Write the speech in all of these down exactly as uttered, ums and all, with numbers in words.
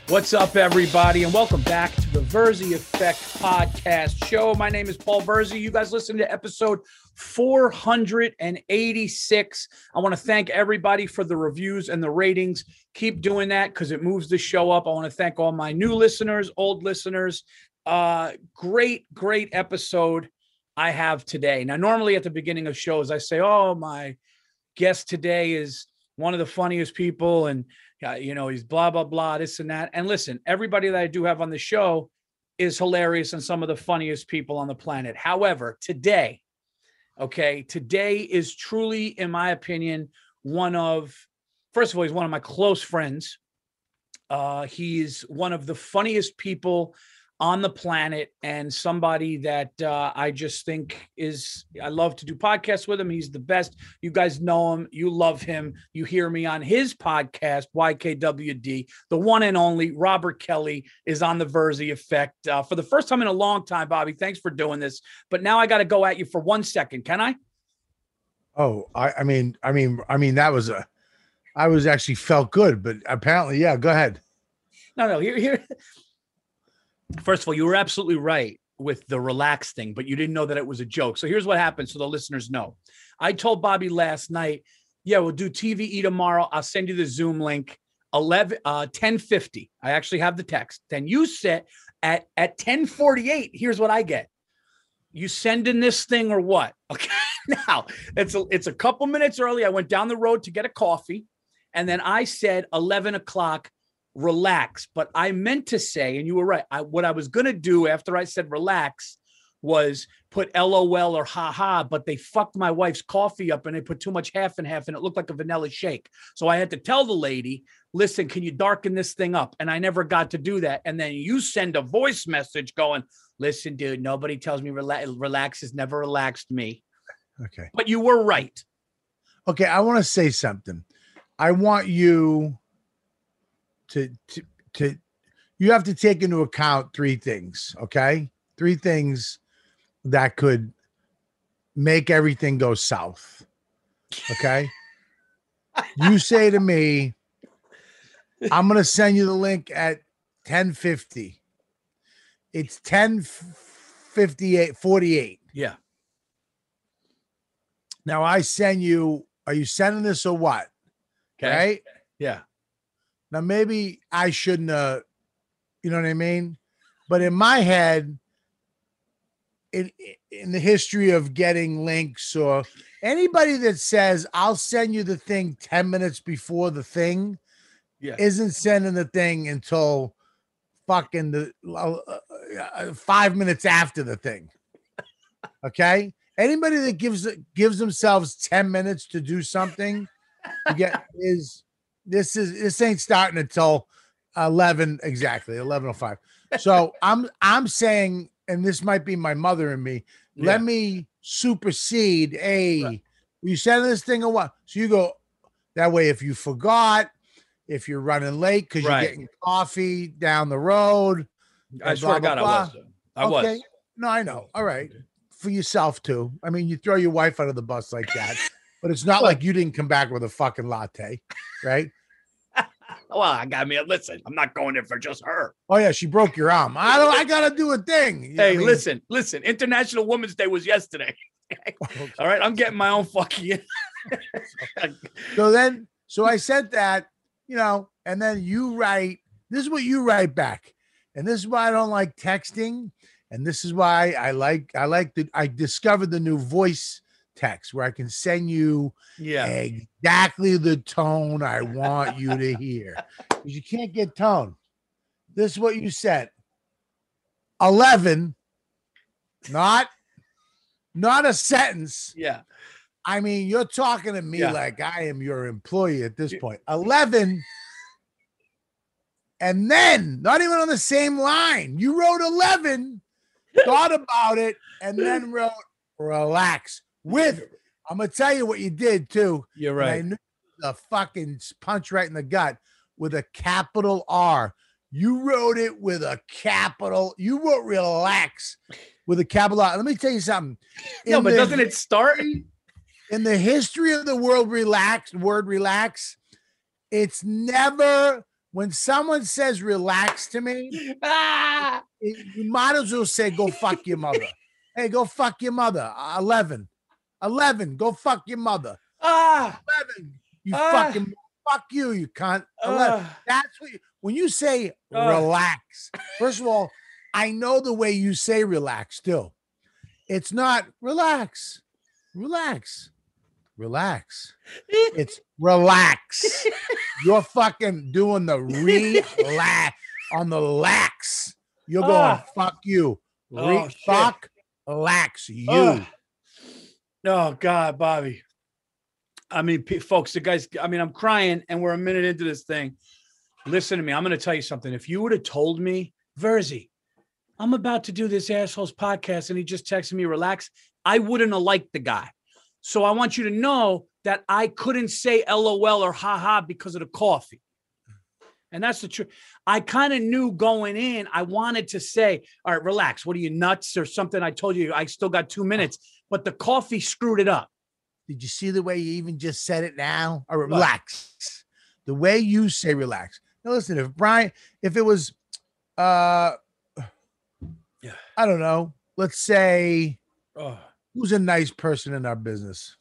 What's up, everybody, and welcome back to the Verzi Effect podcast show. My name is Paul Verzi. You guys listen to episode four hundred eighty-six. I want to thank everybody for the reviews and the ratings. Keep doing that because it moves the show up. I want to thank all my new listeners, old listeners. Uh, great, great episode I have today. Now, normally at the beginning of shows, I say, oh, my guest today is one of the funniest people, and Uh, you know, he's blah, blah, blah, this and that. And listen, everybody that I do have on the show is hilarious and some of the funniest people on the planet. However, today, okay, today is truly, in my opinion, one of, first of all, he's one of my close friends. Uh, he's one of the funniest people on the planet and somebody that uh, I just think is, I love to do podcasts with him. He's the best. You guys know him. You love him. You hear me on his podcast, Y K W D. The one and only Robert Kelly is on the Verzi Effect uh, for the first time in a long time, Bobby. Thanks for doing this. But now I got to go at you for one second. Can I? Oh, I, I mean, I mean, I mean, that was a, I was actually felt good, but apparently, yeah, go ahead. No, no, here, here. First of all, you were absolutely right with the relax thing, but you didn't know that it was a joke. So here's what happened so the listeners know. I told Bobby last night, yeah, we'll do T V E tomorrow. I'll send you the Zoom link, eleven, uh, ten fifty. I actually have the text. Then you said at, at ten forty-eight, here's what I get. You send in this thing or what? Okay, now it's a, it's a couple minutes early. I went down the road to get a coffee, and then I said eleven o'clock, relax. But I meant to say, and you were right, I, what I was going to do after I said relax was put L O L or ha ha, but they fucked my wife's coffee up and they put too much half and half and it looked like a vanilla shake. So I had to tell the lady, listen, can you darken this thing up? And I never got to do that. And then you send a voice message going, listen, dude, nobody tells me relax, relax has never relaxed me. Okay. But you were right. Okay. I want to say something. I want you To, to to you have to take into account three things, okay? Three things that could make everything go south. Okay? You say to me, I'm gonna send you the link at ten fifty. It's ten fifty-eight, forty-eight. Yeah. Now I send you, are you sending this or what? Okay. Right? Yeah. Now, maybe I shouldn't have, you know what I mean? But in my head, in, in the history of getting links or anybody that says, I'll send you the thing ten minutes before the thing, yeah. isn't sending the thing until fucking the uh, five minutes after the thing. Okay? Anybody that gives gives themselves ten minutes to do something to get is... This is this ain't starting until eleven exactly eleven oh five. So I'm I'm saying, and this might be my mother and me. Yeah. Let me supersede a. Right. You send this thing or what? So you go that way. If you forgot, if you're running late because right. you're getting coffee down the road, I swear to God, I was. I okay. was. No, I know. All right, for yourself too. I mean, you throw your wife under the bus like that. But it's not like you didn't come back with a fucking latte, right? Well, I got me. Listen, I'm not going there for just her. Oh yeah, she broke your arm. I don't. I gotta do a thing. You hey, I mean? listen, listen. International Women's Day was yesterday. Okay. All right, I'm getting my own fucking. So then, so I said that, you know, and then you write. This is what you write back, and this is why I don't like texting, and this is why I like. I like the. I discovered the new voice text where I can send you yeah. exactly the tone I want you to hear. Because you can't get tone. This is what you said. eleven, not, not a sentence. Yeah. I mean, you're talking to me yeah. like I am your employee at this point. eleven, and then, not even on the same line, you wrote eleven, thought about it, and then wrote relax. With, I'm gonna tell you what you did too. You're right. I knew the fucking punch right in the gut with a capital R. You wrote it with a capital. You wrote relax with a capital R. Let me tell you something. In no, but the, doesn't it start in the history of the world? Relax, word relax. It's never when someone says relax to me, Ah! you might as well say, go fuck your mother. Hey, go fuck your mother. Uh, eleven. eleven. Go fuck your mother. Ah! eleven. You Ah! fucking fuck you, you cunt. eleven. Ah! That's what you, when you say Ah! relax. First of all, I know the way you say relax still. It's not relax. Relax. Relax. It's relax. You're fucking doing the relax on the lax. You're going, Ah. fuck you. Re- Oh, shit. fuck, lax you. Oh. Oh, God, Bobby. I mean, p- folks, the guys, I mean, I'm crying and we're a minute into this thing. Listen to me. I'm going to tell you something. If you would have told me, Verzi, I'm about to do this asshole's podcast and he just texted me, relax, I wouldn't have liked the guy. So I want you to know that I couldn't say L O L or haha because of the coffee. And that's the truth. I kind of knew going in, I wanted to say, all right, relax. What are you, nuts or something? I told you I still got two minutes, but the coffee screwed it up. Did you see the way you even just said it now? Or relax. The way you say relax. Now listen, if Brian, if it was, uh, yeah, I don't know, let's say, oh. who's a nice person in our business?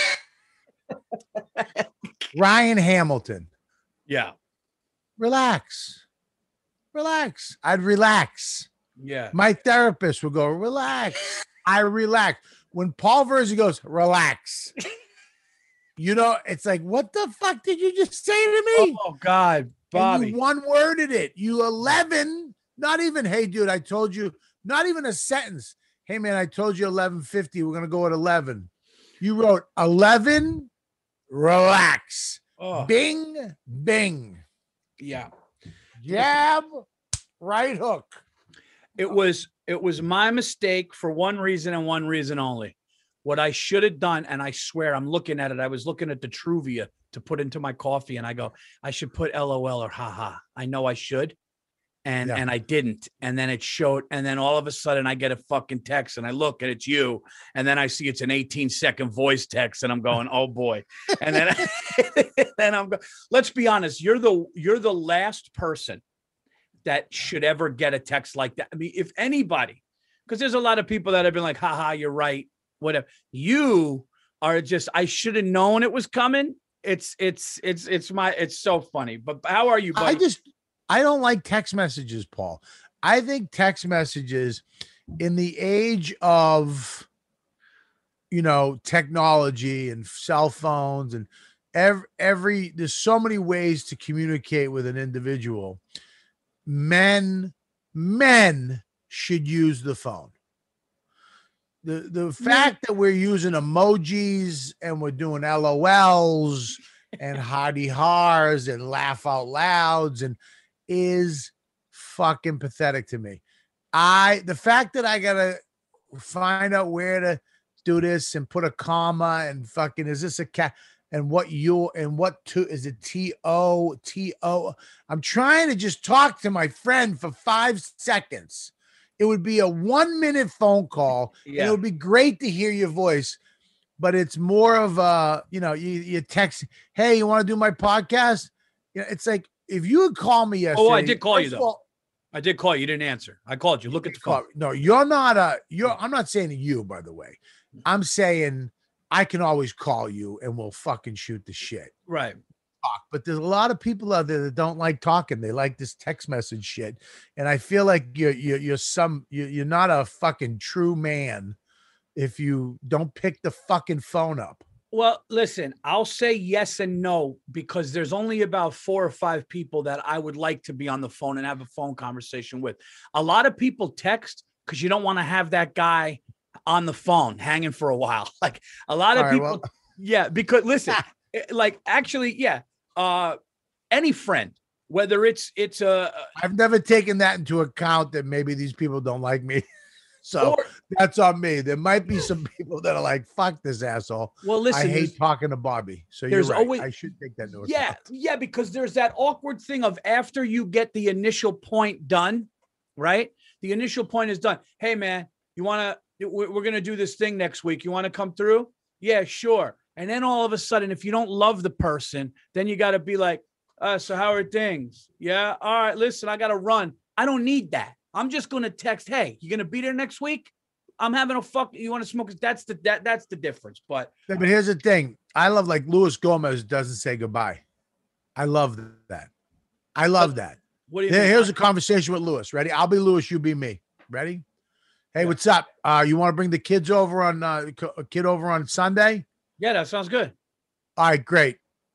Ryan Hamilton. Yeah. Relax. Relax. I'd relax. Yeah. My therapist would go, relax. I relax. When Paul Verzi goes, relax. You know, it's like, what the fuck did you just say to me? Oh, God, Bobby. And you one worded it. You eleven, not even, hey, dude, I told you, not even a sentence. Hey, man, I told you eleven fifty. We're going to go at eleven. You wrote eleven, relax. Oh. Bing, bing. Yeah. Jab, right hook. It was it was my mistake for one reason and one reason only. What I should have done, and I swear I'm looking at it. I was looking at the Truvia to put into my coffee, and I go, I should put L O L or haha. I know I should. And, Yeah. and I didn't. And then it showed. And then all of a sudden I get a fucking text and I look and it's you. And then I see it's an eighteen second voice text and I'm going, oh boy. And then, then I'm going, let's be honest. You're the, you're the last person that should ever get a text like that. I mean, if anybody, because there's a lot of people that have been like, haha, you're right. Whatever. You are just, I should have known it was coming. It's, it's, it's, it's my, it's so funny. But how are you, buddy? I just, I don't like text messages, Paul. I think text messages in the age of, you know, technology and cell phones and every, every, there's so many ways to communicate with an individual. Men, men should use the phone. The, the fact that we're using emojis and we're doing L O Ls and hardy hars and laugh out louds and is fucking pathetic to me. I the fact that I gotta find out where to do this and put a comma and fucking is this a cat and what you and what to is it T O T O. I'm trying to just talk to my friend for five seconds. It would be a one minute phone call. Yeah. And it would be great to hear your voice, but it's more of a, you know, you, you text, hey, you want to do my podcast? You know, it's like, if you would call me yesterday. Oh, I did call you though. All, I did call you. You didn't answer. I called you. Look at the phone. No, you're not a, you're, I'm not saying to you, by the way. I'm saying I can always call you and we'll fucking shoot the shit. Right. But there's a lot of people out there that don't like talking. They like this text message shit. And I feel like you're, you're, you're some, you're, you're not a fucking true man if you don't pick the fucking phone up. Well, listen, I'll say yes and no because there's only about four or five people that I would like to be on the phone and have a phone conversation with. A lot of people text because you don't want to have that guy on the phone hanging for a while. Like a lot of All right, people. well. Yeah, because listen, like actually, yeah, uh, any friend, whether it's it's a. I've never taken that into account that maybe these people don't like me. So or, that's on me. There might be some people that are like, fuck this asshole. Well, listen, I hate talking to Bobby. So you're there's right. always, I should take that into account. Yeah, yeah, because there's that awkward thing of after you get the initial point done, right? The initial point is done. Hey, man, you want to, we're, we're going to do this thing next week. You want to come through? Yeah, sure. And then all of a sudden, if you don't love the person, then you got to be like, Uh, so how are things? Yeah. All right. Listen, I got to run. I don't need that. I'm just going to text, hey, you going to be there next week? I'm having a fuck. You want to smoke? That's the, that, that's the difference. But, yeah, but here's the thing. I love like Luis Gomez doesn't say goodbye. I love that. I love that. What do you Here, mean? here's a conversation with Luis. Ready? I'll be Luis. You be me. Ready? Hey, yeah. What's up? Uh, you want to bring the kids over on uh, a kid over on Sunday? Yeah, that sounds good. All right, great.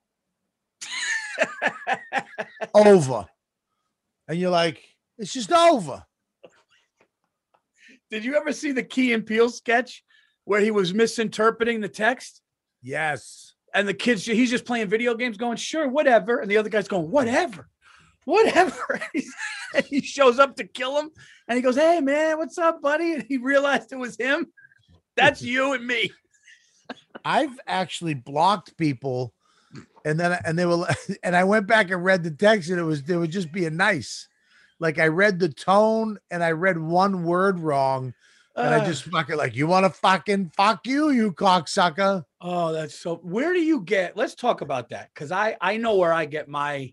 Over. And you're like, it's just over. Did you ever see the Key and Peele sketch where he was misinterpreting the text? Yes. And the kids, he's just playing video games going, sure, whatever. And the other guy's going, whatever, whatever. And he shows up to kill him. And he goes, hey, man, what's up, buddy? And he realized it was him. That's you and me. I've actually blocked people. And then, and they were, and I went back and read the text and it was, they were just being nice. Like I read the tone and I read one word wrong. And uh, I just fucking like, you want to fucking fuck you, you cocksucker. Oh, that's so, where do you get, let's talk about that. Cause I, I know where I get my,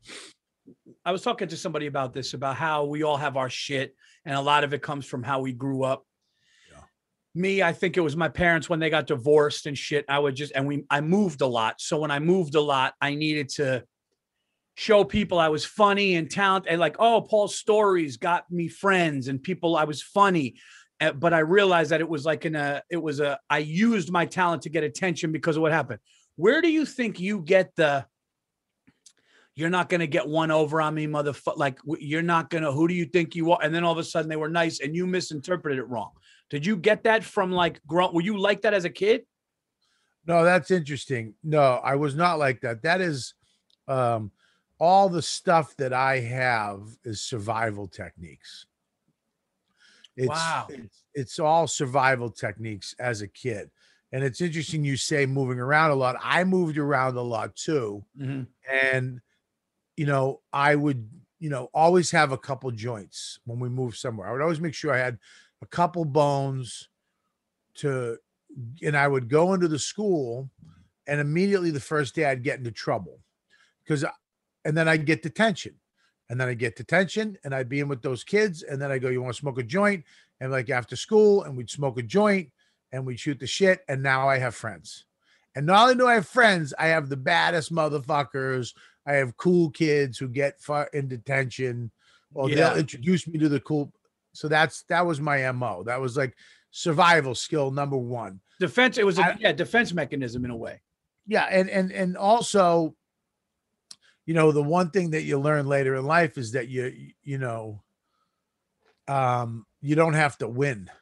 I was talking to somebody about this, about how we all have our shit. And a lot of it comes from how we grew up. Yeah. Me, I think it was my parents when they got divorced and shit. I would just, and we, I moved a lot. So when I moved a lot, I needed to show people I was funny and talented and like, oh, Paul's stories got me friends and people, I was funny. But I realized that it was like in a, it was a, I used my talent to get attention because of what happened. Where do you think you get the, you're not going to get one over on me, motherfucker. Like you're not going to, who do you think you are? And then all of a sudden they were nice and you misinterpreted it wrong. Did you get that from like, grown, were you like that as a kid? No, that's interesting. No, I was not like that. That is, um, all the stuff that I have is survival techniques. It's, wow. It's, it's all survival techniques as a kid. And it's interesting you say moving around a lot. I moved around a lot too. Mm-hmm. And, you know, I would, you know, always have a couple joints when we moved somewhere. I would always make sure I had a couple bones to, and I would go into the school and immediately the first day I'd get into trouble because, and then I'd get detention. And then I get detention and I'd be in with those kids. And then I go, you want to smoke a joint? And like after school and we'd smoke a joint and we'd shoot the shit. And now I have friends. And not only do I have friends, I have the baddest motherfuckers. I have cool kids who get far in detention or yeah. they'll introduce me to the cool. So that's, that was my M O. That was like survival skill number one. Defense. It was a I, yeah, defense mechanism in a way. Yeah. And, and, and also, you know, the one thing that you learn later in life is that you, you know, um, you don't have to win.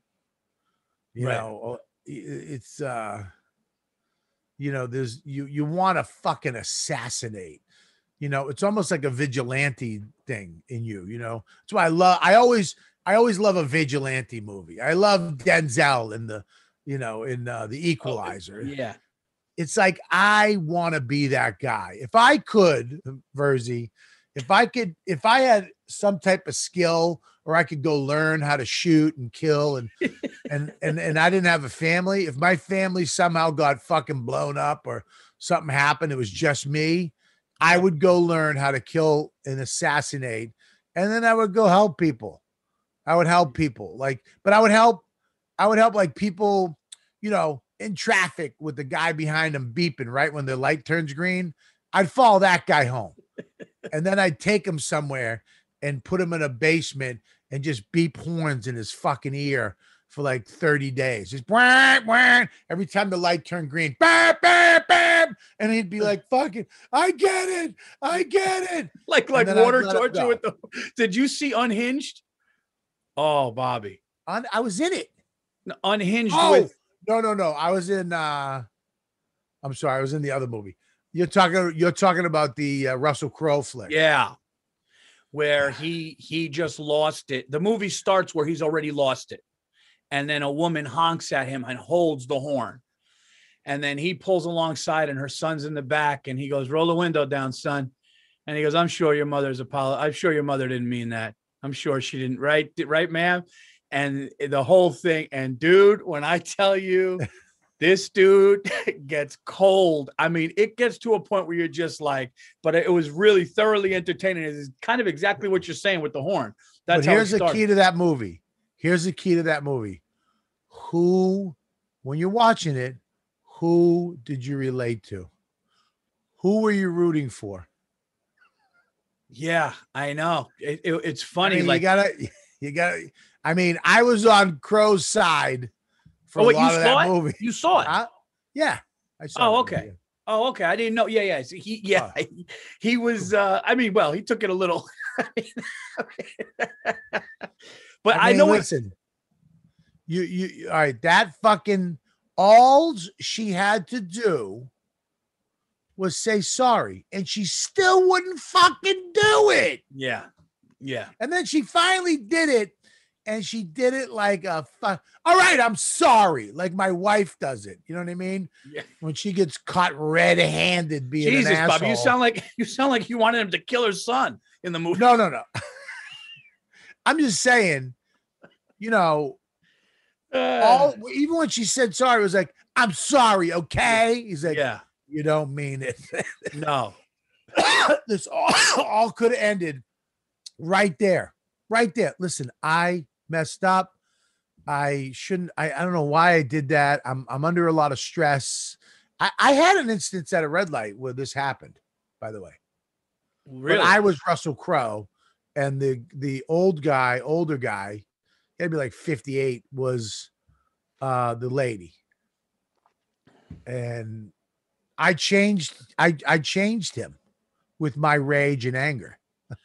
You right. know, it's, uh, you know, there's, you, you want to fucking assassinate, you know, it's almost like a vigilante thing in you, you know, that's why I love, I always, I always love a vigilante movie. I love Denzel in the, you know, in uh, The Equalizer. Oh, yeah. It's like, I want to be that guy. If I could, Verzi, if I could, if I had some type of skill or I could go learn how to shoot and kill and, and, and, and I didn't have a family, if my family somehow got fucking blown up or something happened, it was just me, I would go learn how to kill and assassinate. And then I would go help people. I would help people like, but I would help, I would help like people, you know, in traffic with the guy behind them beeping right when the light turns green. I'd follow that guy home and then I'd take him somewhere and put him in a basement and just beep horns in his fucking ear for like thirty days. Just wah, wah, every time the light turned green, bam, bam, bam. And he'd be like, fucking, I get it. I get it. Like, like water torture with the, did you see Unhinged? Oh, Bobby. Un, I was in it. Unhinged oh. with, No, no, no. I was in, uh, I'm sorry. I was in the other movie. You're talking, you're talking about the uh, Russell Crowe flick. Yeah. Where he, he just lost it. The movie starts where he's already lost it. And then a woman honks at him and holds the horn. And then he pulls alongside and her son's in the back and he goes, roll the window down, son. And he goes, I'm sure your mother's apolo- I'm sure your mother didn't mean that. I'm sure she didn't. Right. Right, ma'am. And the whole thing. And dude, when I tell you, This dude gets cold. I mean, it gets to a point where you're just like, but it was really thoroughly entertaining. It's kind of exactly what you're saying with the horn. That's but here's how it the key to that movie. Here's the key to that movie. Who, when you're watching it, who did you relate to? Who were you rooting for? Yeah, I know. It, it, it's funny. I mean, like you gotta, you gotta. I mean, I was on Crow's side for oh, wait, a lot you of saw that it? movie. You saw it? Huh? Yeah, I saw. Oh, it, okay. yeah. Oh, okay. I didn't know. Yeah, yeah. So he, yeah, Oh. he, he was. Uh, I mean, well, he took it a little. but I, I, mean, know. Listen, you, you. All right, that fucking all she had to do was say sorry, and she still wouldn't fucking do it. Yeah, yeah. And then she finally did it, and she did it like a fu- all right, I'm sorry, like my wife does it. You know what I mean? Yeah. When she gets caught red-handed being Jesus, an asshole. Bobby, you sound like you sound like you wanted him to kill her son in the movie. No, no, no. I'm just saying, you know, Uh, all even when she said sorry, it was like, I'm sorry, okay? He's like, yeah, you don't mean it. no. This all, all could have ended right there. Right there. Listen, I messed up. I shouldn't, I, I don't know why I did that. I'm I'm under a lot of stress. I, I had an instance at a red light where this happened, by the way. Really? But I was Russell Crowe, and the the old guy, older guy, he had to be like fifty-eight, was uh the lady. And I changed, I I changed him with my rage and anger.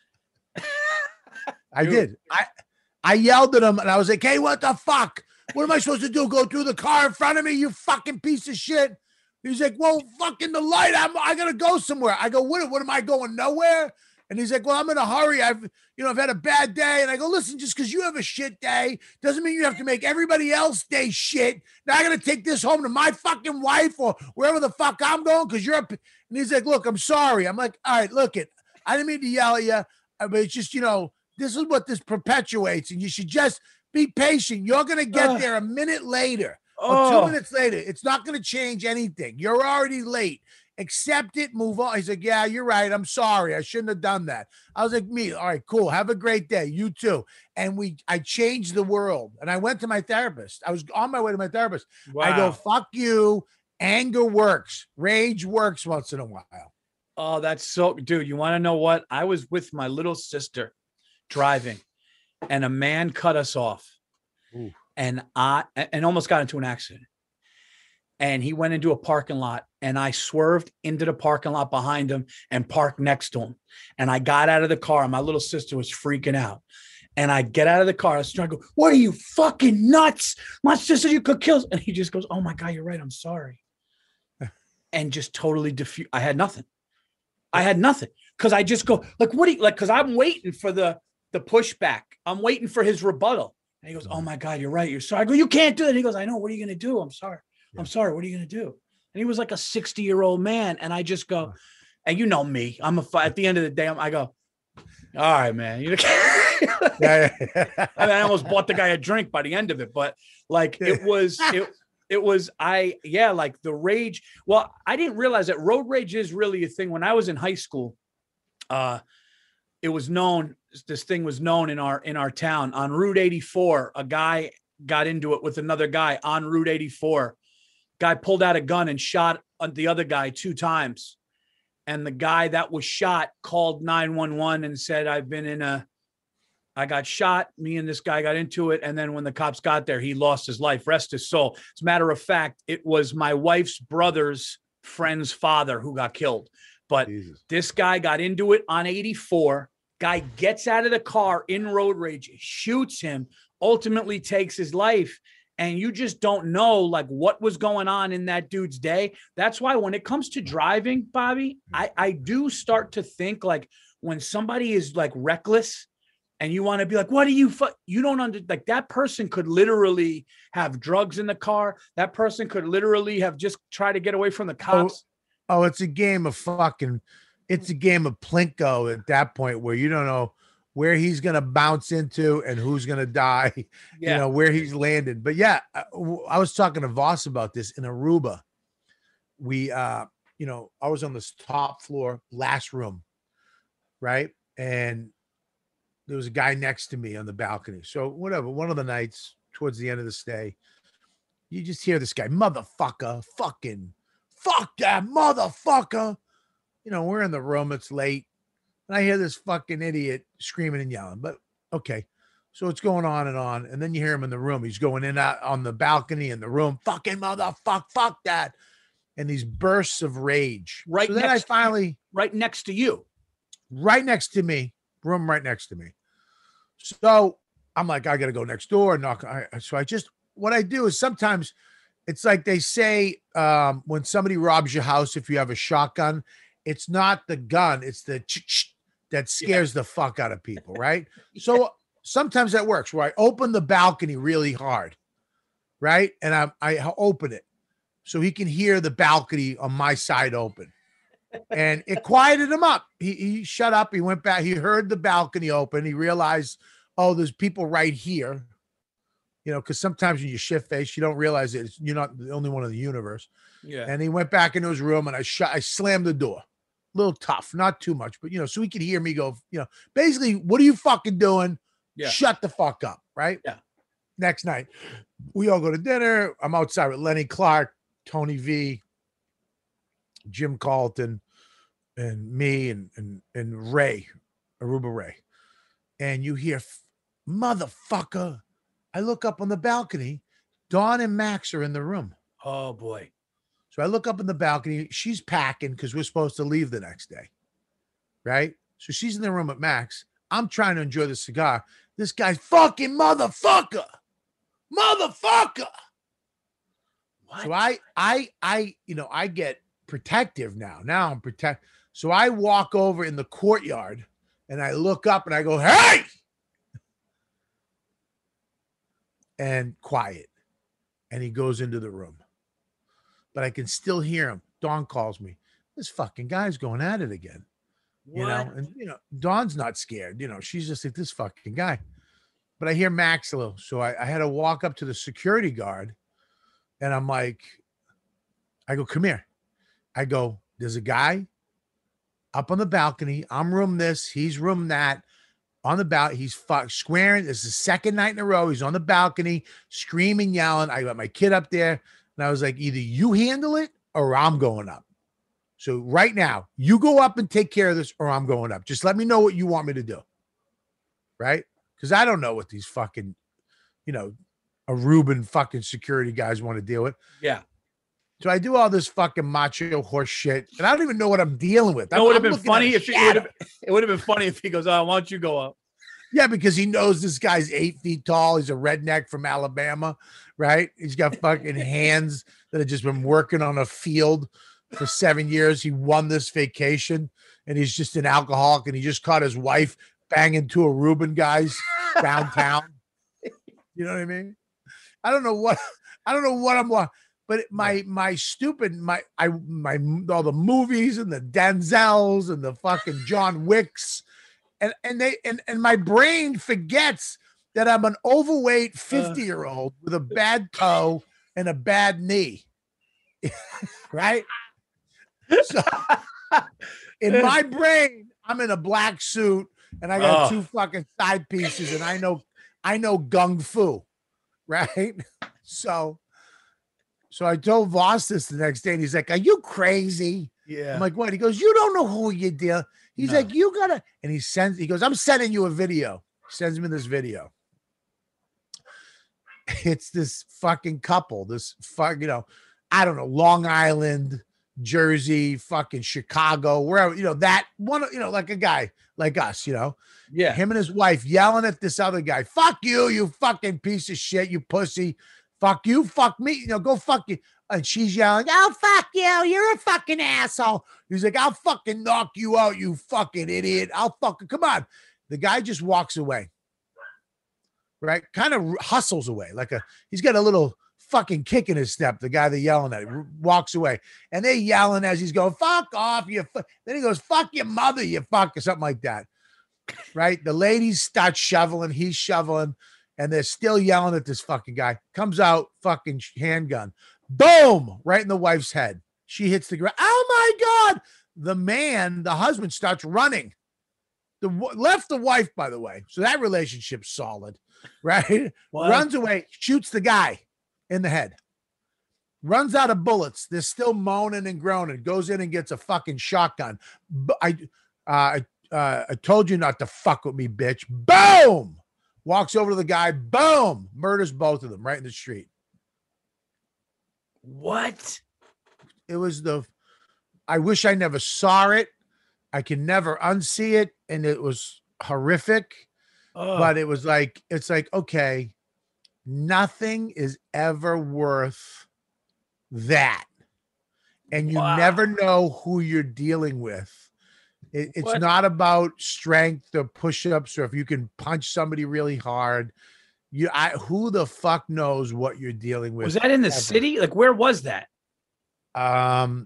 I Dude. did. I I yelled at him and I was like, hey, what the fuck? What am I supposed to do? Go through the car in front of me, you fucking piece of shit. He's like, well, fucking the light. I'm I gotta go somewhere. I go, what, what am I going nowhere? And he's like, well, I'm in a hurry. I've, you know, I've had a bad day. And I go, listen, just because you have a shit day doesn't mean you have to make everybody else day shit. Now I gotta take this home to my fucking wife or wherever the fuck I'm going because you're up. And he's like, look, I'm sorry. I'm like, all right, look it. I didn't mean to yell at you, but it's just, you know, this is what this perpetuates, and you should just be patient. You're gonna get Uh, there a minute later or oh, two minutes later. It's not gonna change anything. You're already late. Accept it, move on. He's like, yeah, you're right. I'm sorry. I shouldn't have done that. I was like, me, all right, cool. Have a great day. You too. And we, I changed the world. And I went to my therapist. I was on my way to my therapist. wow. I go, fuck you. Anger works. Rage works once in a while. Oh, that's so, dude. You want to know what? I was with my little sister driving, and a man cut us off, Ooh. and I and almost got into an accident. And he went into a parking lot, and I swerved into the parking lot behind him and parked next to him. And I got out of the car, and my little sister was freaking out. And I get out of the car, I start to go, what are you fucking nuts? My sister, you could kill us. And he just goes, oh my God, you're right. I'm sorry. And just totally diffuse. I had nothing. I had nothing. Cause I just go like, what do you like? Cause I'm waiting for the, the pushback. I'm waiting for his rebuttal. And he goes, oh my God, you're right. You're sorry. I go, you can't do it. And he goes, I know. What are you going to do? I'm sorry. Yeah. I'm sorry. What are you going to do? And he was like a sixty year old man. And I just go, and you know me, I'm a, at the end of the day, I'm, I go, all right, man. You know, yeah, yeah. I mean, I almost bought the guy a drink by the end of it, but like it was, it, it was, I, yeah, like the rage. Well, I didn't realize that road rage is really a thing. When I was in high school, uh, it was known, this thing was known in our, in our town on Route eighty-four. A guy got into it with another guy on Route eighty-four. Guy pulled out a gun and shot the other guy two times. And the guy that was shot called nine one one and said, I've been in a, I got shot. Me and this guy got into it. And then when the cops got there, he lost his life. Rest his soul. As a matter of fact, it was my wife's brother's friend's father who got killed. But Jesus. This guy got into it on eighty-four. Guy gets out of the car in road rage, shoots him, ultimately takes his life. And you just don't know like what was going on in that dude's day. That's why when it comes to driving, Bobby, I, I do start to think like when somebody is like reckless and you want to be like, what do you, fu-? you don't under like that person could literally have drugs in the car. That person could literally have just tried to get away from the cops. Oh, oh it's a game of fucking, it's a game of Plinko at that point where you don't know where he's going to bounce into and who's going to die, Yeah. you know, where he's landed. But yeah, I, I was talking to Voss about this in Aruba. We, uh, you know, I was on this top floor, last room, right? And there was a guy next to me on the balcony. So whatever, one of the nights towards the end of the stay, you just hear this guy, motherfucker, fucking, fuck that motherfucker. You know, we're in the room, it's late. And I hear this fucking idiot screaming and yelling, but okay. So it's going on and on. And then you hear him in the room. He's going in and out on the balcony in the room, fucking motherfucker, fuck that. And these bursts of rage. Right. So then I next, finally, right next to you. right next to me, room right next to me. So I'm like, I got to go next door and knock. I, so I just, what I do is sometimes it's like they say um, when somebody robs your house, if you have a shotgun, it's not the gun, it's the ch-ch that scares yeah. the fuck out of people, right? yeah. So sometimes that works where I open the balcony really hard, right? And I, I open it so he can hear the balcony on my side open. And it quieted him up. He, he shut up. He went back. He heard the balcony open. He realized, oh, there's people right here. You know, because sometimes when you shift face, you don't realize it. You're not the only one in the universe. Yeah. And he went back into his room and I shut, I slammed the door. A little tough, not too much, but you know, so he could hear me go, you know, basically, what are you fucking doing? Yeah. Shut the fuck up. Right. Yeah. Next night, we all go to dinner. I'm outside with Lenny Clark, Tony V, Jim Carlton, and me and, and, and Ray, Aruba Ray. And you hear, motherfucker. I look up on the balcony. Dawn and Max are in the room. Oh boy. So I look up in the balcony. She's packing because we're supposed to leave the next day. Right? So she's in the room with Max. I'm trying to enjoy the cigar. This guy's fucking motherfucker. Motherfucker. What? So I, I, I, you know, I get protective now. Now I'm protect. So I walk over in the courtyard and I look up and I go, hey! And quiet. And he goes into the room. But I can still hear him. Dawn calls me. This fucking guy's going at it again. What? You know, and you know, Dawn's not scared. You know, she's just like this fucking guy. But I hear Max a little. So I, I had to walk up to the security guard and I'm like, I go, come here. I go, there's a guy up on the balcony. I'm room this, he's room that. On the balcony, he's fuck squaring. This is the second night in a row. He's on the balcony, screaming, yelling. I got my kid up there. And I was like, either you handle it or I'm going up. So right now, you go up and take care of this or I'm going up. Just let me know what you want me to do. Right? Because I don't know what these fucking, you know, Aruban fucking security guys want to deal with. Yeah. So I do all this fucking macho horse shit. And I don't even know what I'm dealing with. It would have been funny if it would have it would have been funny if he goes, oh, why don't you go up? Yeah, because he knows this guy's eight feet tall. He's a redneck from Alabama, right? He's got fucking hands that have just been working on a field for seven years. He won this vacation, and he's just an alcoholic, and he just caught his wife banging two Aruban guys downtown. You know what I mean? I don't know what I don't know what I'm watching, but my my stupid my I my all the movies and the Denzels and the fucking John Wicks. And and they and, and my brain forgets that I'm an overweight fifty-year-old with a bad toe and a bad knee. Right? So in my brain, I'm in a black suit and I got oh. two fucking side pieces, and I know I know gung fu. Right? So so I told Voss this the next day, and he's like, are you crazy? Yeah. I'm like, what? He goes, you don't know who you deal. He's no. like, you gotta, and he sends, he goes, I'm sending you a video. He sends me this video. It's this fucking couple, this fuck, you know, I don't know, Long Island, Jersey, fucking Chicago, wherever, you know, that one, you know, like a guy like us, you know, yeah, him and his wife yelling at this other guy, fuck you, you fucking piece of shit, you pussy, fuck you, fuck me, you know, go fuck you. And she's yelling, oh, fuck you, you're a fucking asshole. He's like, I'll fucking knock you out, you fucking idiot. I'll fucking, come on. The guy just walks away, right? Kind of hustles away. Like a, he's got a little fucking kick in his step, the guy they're yelling at, walks away. And they're yelling as he's going, fuck off, you. Then he goes, fuck your mother, you fuck, or something like that. right? The ladies start shoveling, he's shoveling, and they're still yelling at this fucking guy. Comes out, fucking handgun. Boom! Right in the wife's head. She hits the ground. Oh my God! The man, the husband, starts running. The left the wife, by the way. So that relationship's solid, right? What? Runs away, shoots the guy in the head. Runs out of bullets. They're still moaning and groaning. Goes in and gets a fucking shotgun. I, uh, uh, I told you not to fuck with me, bitch. Boom! Walks over to the guy. Boom! Murders both of them right in the street. What? It was the, I wish I never saw it. I can never unsee it. And it was horrific. Oh. But it was like, it's like, okay, nothing is ever worth that. And you wow. never know who you're dealing with. It, it's what? Not about strength or push-ups or if you can punch somebody really hard. You, I, who the fuck knows what you're dealing with? Was that in the ever. city? Like, where was that? Um,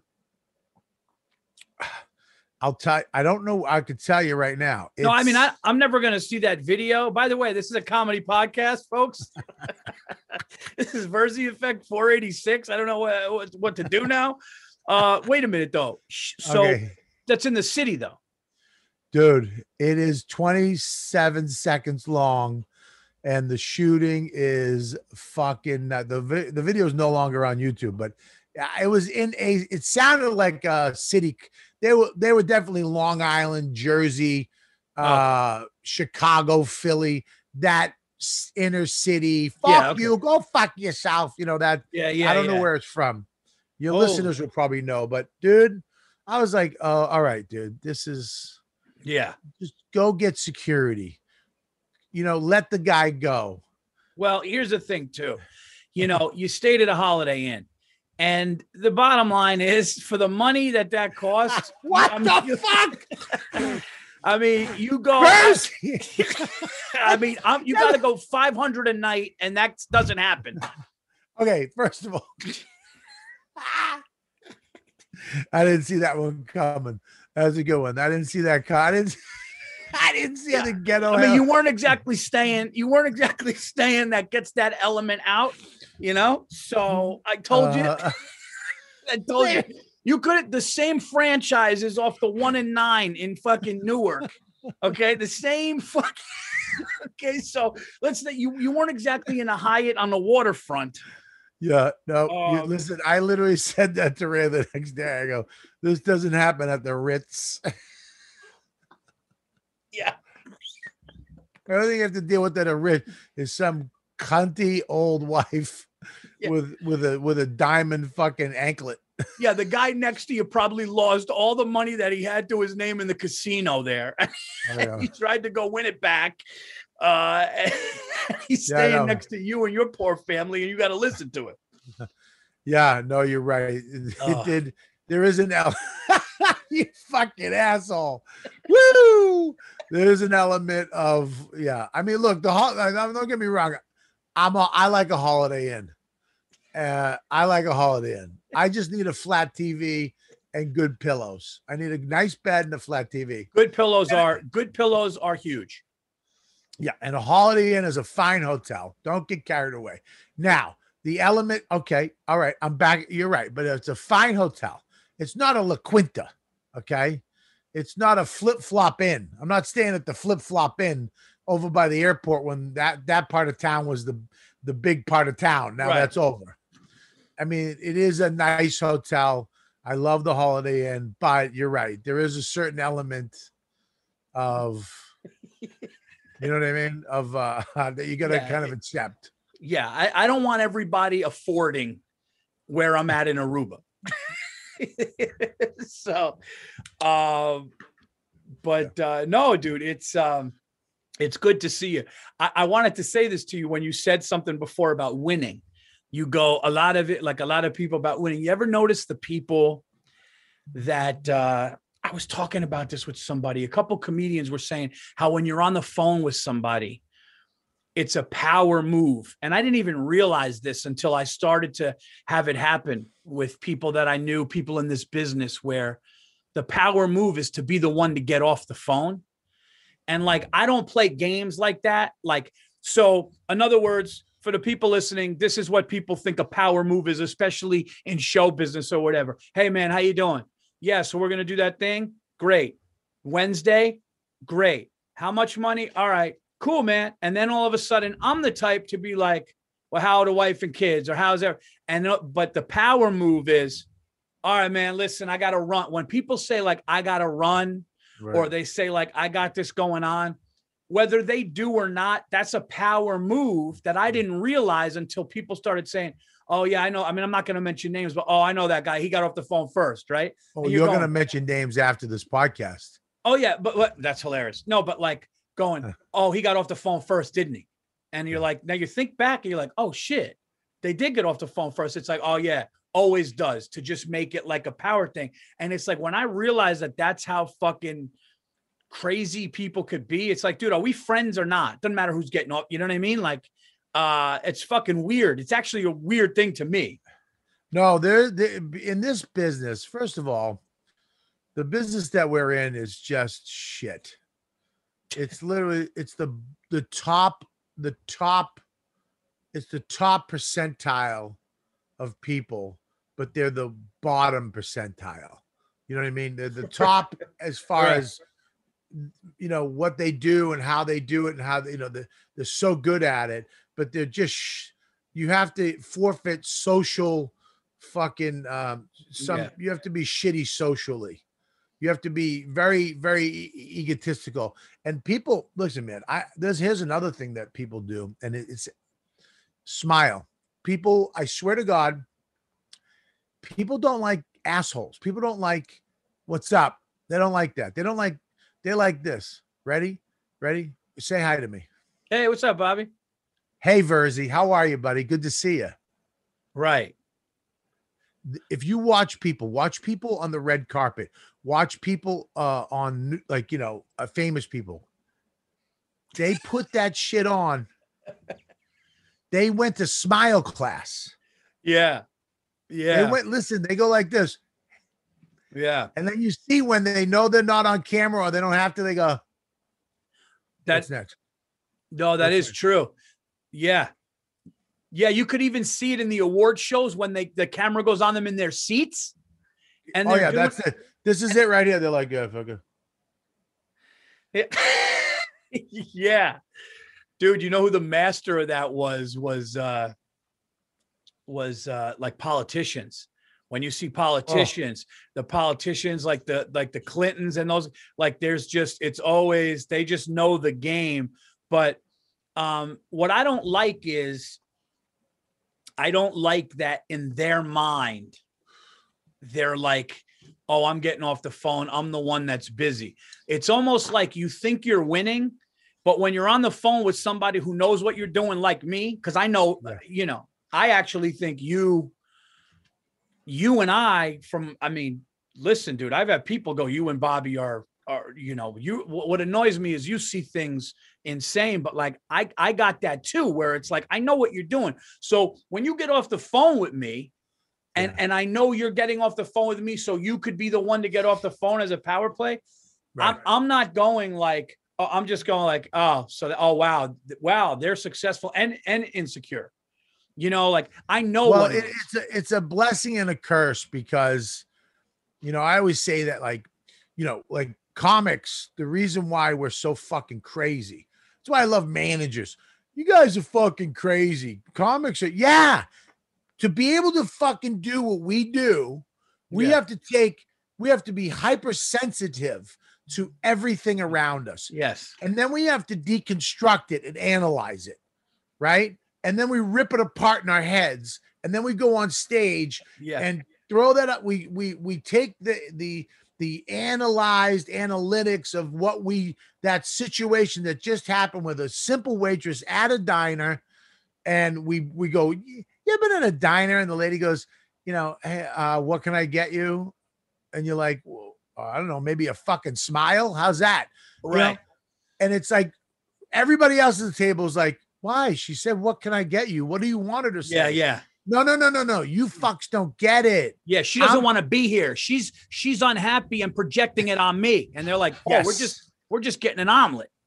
I'll tell you, I don't know. I could tell you right now. It's, no, I mean, I, I'm never going to see that video. By the way, this is a comedy podcast, folks. This is Verzi Effect four eighty-six. I don't know what, what, what to do now. Uh, wait a minute, though. So okay. That's in the city, though. Dude, it is twenty-seven seconds long. And the shooting is fucking, uh, the, the video is no longer on YouTube, but it was in a, it sounded like a city. They were, they were definitely Long Island, Jersey, uh, oh. Chicago, Philly, that inner city. Fuck yeah, okay. you, go fuck yourself. You know, that, yeah, yeah. I don't yeah. know where it's from. Your oh. listeners will probably know, but dude, I was like, oh, all right, dude, this is, yeah, just go get security. You know, let the guy go. Well, here's the thing, too. You know, you stayed at a Holiday Inn. And the bottom line is, for the money that that costs. What I the mean, fuck? I mean, you go. I mean, I'm, you got to go five hundred a night, and that doesn't happen. Okay, first of all. I didn't see that one coming. That was a good one. I didn't see that coming. I didn't I didn't see yeah. the ghetto. I mean, you weren't exactly staying. You weren't exactly staying. That gets that element out, you know. So I told you. Uh, I told you. You could the same franchises off the one and nine in fucking Newark. Okay, the same fucking. Okay, so let's say you you weren't exactly in a Hyatt on the waterfront. Yeah, no. Um, you, listen, I literally said that to Ray the next day. I go, "This doesn't happen at the Ritz." Yeah. The only thing you have to deal with at a Ritz is some cunty old wife yeah. with with a with a diamond fucking anklet. Yeah, the guy next to you probably lost all the money that he had to his name in the casino there. Oh, yeah. He tried to go win it back. Uh, he's staying yeah, next to you and your poor family, and you got to listen to it. Yeah, no, you're right. It, oh. it did. There is an element. You fucking asshole. Woo! There's an element of yeah. I mean, look, the don't get me wrong. I'm a, I like a Holiday Inn. Uh, I like a Holiday Inn. I just need a flat T V and good pillows. I need a nice bed and a flat T V. Good pillows and, are good pillows are huge. Yeah, and a Holiday Inn is a fine hotel. Don't get carried away. Now, the element, okay, all right, I'm back. You're right, but it's a fine hotel. It's not a La Quinta, okay? It's not a flip-flop inn. I'm not staying at the flip-flop inn over by the airport when that, that part of town was the, the big part of town. Now right. that's over. I mean, it is a nice hotel. I love the Holiday Inn, but you're right. There is a certain element of, you know what I mean? Of uh, that you got to yeah, kind of accept. Yeah. I, I don't want everybody affording where I'm at in Aruba. So, um, but uh, no, dude, it's um, it's good to see you. I, I wanted to say this to you when you said something before about winning. You go a lot of it, like a lot of people about winning. You ever notice the people that uh, I was talking about this with somebody? A couple comedians were saying how when you're on the phone with somebody, it's a power move. And I didn't even realize this until I started to have it happen with people that I knew, people in this business, where the power move is to be the one to get off the phone. And like, I don't play games like that. Like, so in other words, for the people listening, this is what people think a power move is, especially in show business or whatever. Hey man, how you doing? Yeah. So we're going to do that thing. Great. Wednesday. Great. How much money? All right, cool, man. And then all of a sudden I'm the type to be like, well, how are the wife and kids, or how's there? And, but the power move is, all right, man, listen, I got to run. When people say like, I got to run, right, or they say like, I got this going on, whether they do or not, that's a power move that I didn't realize until people started saying, oh yeah, I know. I mean, I'm not going to mention names, but oh, I know that guy. He got off the phone first. Right. Oh, you're, you're going to mention names after this podcast. Oh yeah. But, but that's hilarious. No, but like going, oh, he got off the phone first, didn't he? And you're like, now you think back and you're like, oh shit, they did get off the phone first. It's like, oh yeah, always does, to just make it like a power thing. And it's like, when I realized that that's how fucking crazy people could be, it's like, dude, are we friends or not? Doesn't matter who's getting off. You know what I mean? Like, uh, it's fucking weird. It's actually a weird thing to me. No, there, in this business, first of all, the business that we're in is just shit. It's literally, it's the, the top, the top, it's the top percentile of people, but they're the bottom percentile. You know what I mean? They're the top as far right. as, you know, what they do and how they do it and how they, you know, they're, they're so good at it, but they're just, sh- you have to forfeit social fucking, um, some, yeah. you have to be shitty socially. You have to be very, very e- egotistical. And people, listen, man, I, there's, here's another thing that people do. And it, it's smile. People, I swear to God, people don't like assholes. People don't like, what's up? They don't like that. They don't like, they like this. Ready? Ready? Say hi to me. Hey, what's up, Bobby? Hey, Verzi. How are you, buddy? Good to see you. Right. If you watch people, watch people on the red carpet, watch people uh, on, like, you know, uh, famous people. They put that shit on. They went to smile class. Yeah. Yeah. They went, listen, they go like this. Yeah. And then you see when they know they're not on camera or they don't have to, they go, that's next. No, that What's is next? True. Yeah. Yeah. You could even see it in the award shows when they, the camera goes on them in their seats. And oh yeah, doing- that's it. This is it right here. They're like, yeah, fuck it. Yeah. Dude, you know who the master of that was, was, uh, was, uh, like politicians. When you see politicians, oh. the politicians like the, like the Clintons and those, like, there's just, it's always, they just know the game. But, um, what I don't like is I don't like that in their mind, they're like, oh, I'm getting off the phone. I'm the one that's busy. It's almost like you think you're winning, but when you're on the phone with somebody who knows what you're doing, like me, because I know, yeah. you know, I actually think you, you and I from, I mean, listen, dude, I've had people go, you and Bobby are, are, you know, you, what annoys me is you see things insane, but like, I, I got that too, where it's like, I know what you're doing. So when you get off the phone with me and, yeah. and I know you're getting off the phone with me, so you could be the one to get off the phone as a power play. Right. I'm, I'm not going like, oh, I'm just going like, oh, so, oh, wow. Wow. They're successful and, and insecure. You know, like I know well, what it, it it's a, it's a blessing and a curse because, you know, I always say that, like, you know, like comics, the reason why we're so fucking crazy. That's why I love managers. You guys are fucking crazy. Comics are, yeah. To be able to fucking do what we do, we yeah. have to take, we have to be hypersensitive to everything around us. Yes. And then we have to deconstruct it and analyze it. Right. And then we rip it apart in our heads, and then we go on stage yeah. and throw that up. We we we take the the the analyzed analytics of what we that situation that just happened with a simple waitress at a diner, and we we go, you ever been in a diner and the lady goes, you know, hey, uh, what can I get you? And you're like, well, I don't know, maybe a fucking smile. How's that? Right. You know? And it's like everybody else at the table is like, why? She said, what can I get you? What do you want her to say? Yeah, yeah. No, no, no, no, no. You fucks don't get it. Yeah, she doesn't want to be here. She's she's unhappy and projecting it on me. And they're like, oh, yes. we're just we're just getting an omelet.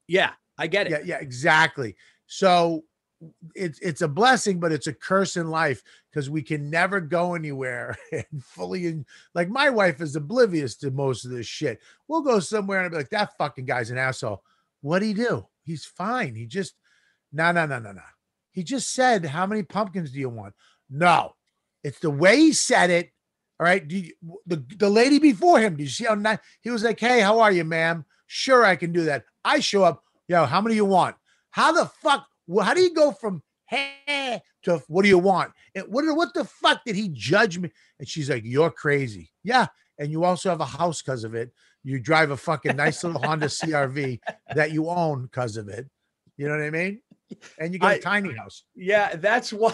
Yeah, I get it. Yeah, yeah, exactly. So it's it's a blessing, but it's a curse in life because we can never go anywhere and fully in, like my wife is oblivious to most of this shit. We'll go somewhere and I'll be like, that fucking guy's an asshole. What'd he do? He's fine. He just no, no, no, no, no. He just said, how many pumpkins do you want? No, it's the way he said it. All right. Do you, the, the lady before him, did you see how nice he was like, hey, how are you, ma'am? Sure, I can do that. I show up. Yo, how many you want? How the fuck? Well, how do you go from hey to what do you want? And what, what the fuck did he judge me? And she's like, you're crazy. Yeah. And you also have a house because of it. You drive a fucking nice little Honda C R V that you own because of it. You know what I mean? And you got I, a tiny house. Yeah, that's why.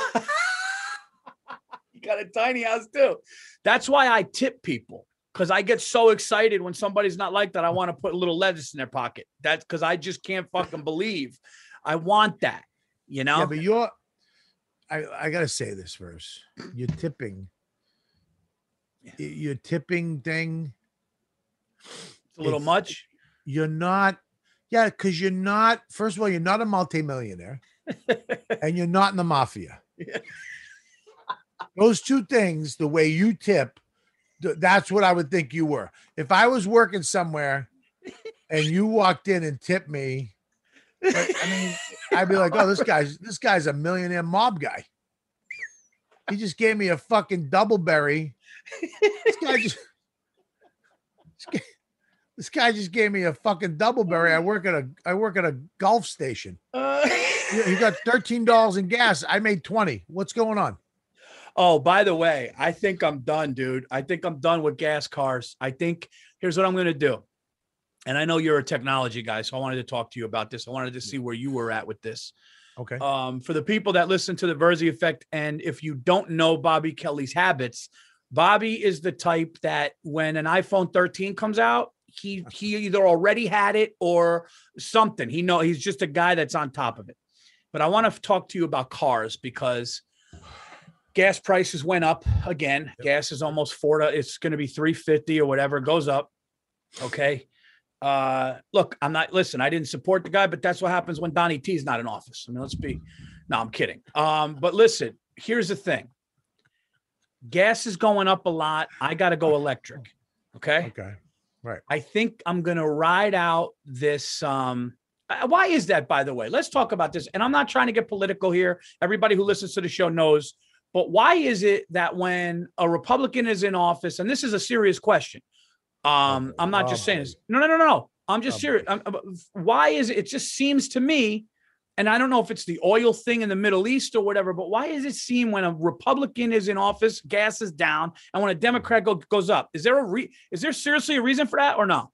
You got a tiny house too. That's why I tip people. Because I get so excited when somebody's not like that. I want to put a little lettuce in their pocket. That's because I just can't fucking believe. I want that, you know? Yeah, but you're, I, I got to say this first. You're tipping. Yeah. Your tipping thing. It's a little it's, much. You're not, yeah, because you're not, first of all, you're not a multimillionaire and you're not in the mafia. Yeah. Those two things, the way you tip, that's what I would think you were. If I was working somewhere and you walked in and tipped me, I mean, I'd be like, oh, this guy's this guy's a millionaire mob guy. He just gave me a fucking double berry. This guy just this guy, this guy just gave me a fucking double berry. I work at a I work at a golf station. Uh, you got thirteen dollars in gas. I made twenty. What's going on? Oh, by the way, I think I'm done, dude. I think I'm done with gas cars. I think here's what I'm going to do. And I know you're a technology guy, so I wanted to talk to you about this. I wanted to see where you were at with this. Okay. Um, for the people that listen to the Verzi Effect, and if you don't know Bobby Kelly's habits, Bobby is the type that when an iPhone thirteen comes out, he he either already had it or something. He know he's just a guy that's on top of it. But I want to talk to you about cars because gas prices went up again. Yep. Gas is almost four to, it's going to be three fifty or whatever. It goes up. Okay. Uh, look, I'm not, listen, I didn't support the guy, but that's what happens when Donnie T is not in office. I mean, let's be, no, I'm kidding. Um, but listen, here's the thing. Gas is going up a lot. I got to go electric. Okay. Okay. Right. I think I'm going to ride out this, um, why is that, by the way? Let's talk about this. And I'm not trying to get political here. Everybody who listens to the show knows. But why is it that when a Republican is in office, and this is a serious question, um, I'm not just saying this. No, no, no, no. I'm just serious. I'm, why is it? It just seems to me, and I don't know if it's the oil thing in the Middle East or whatever, but why does it seem when a Republican is in office, gas is down, and when a Democrat go, goes up? Is there a re, is there seriously a reason for that or no?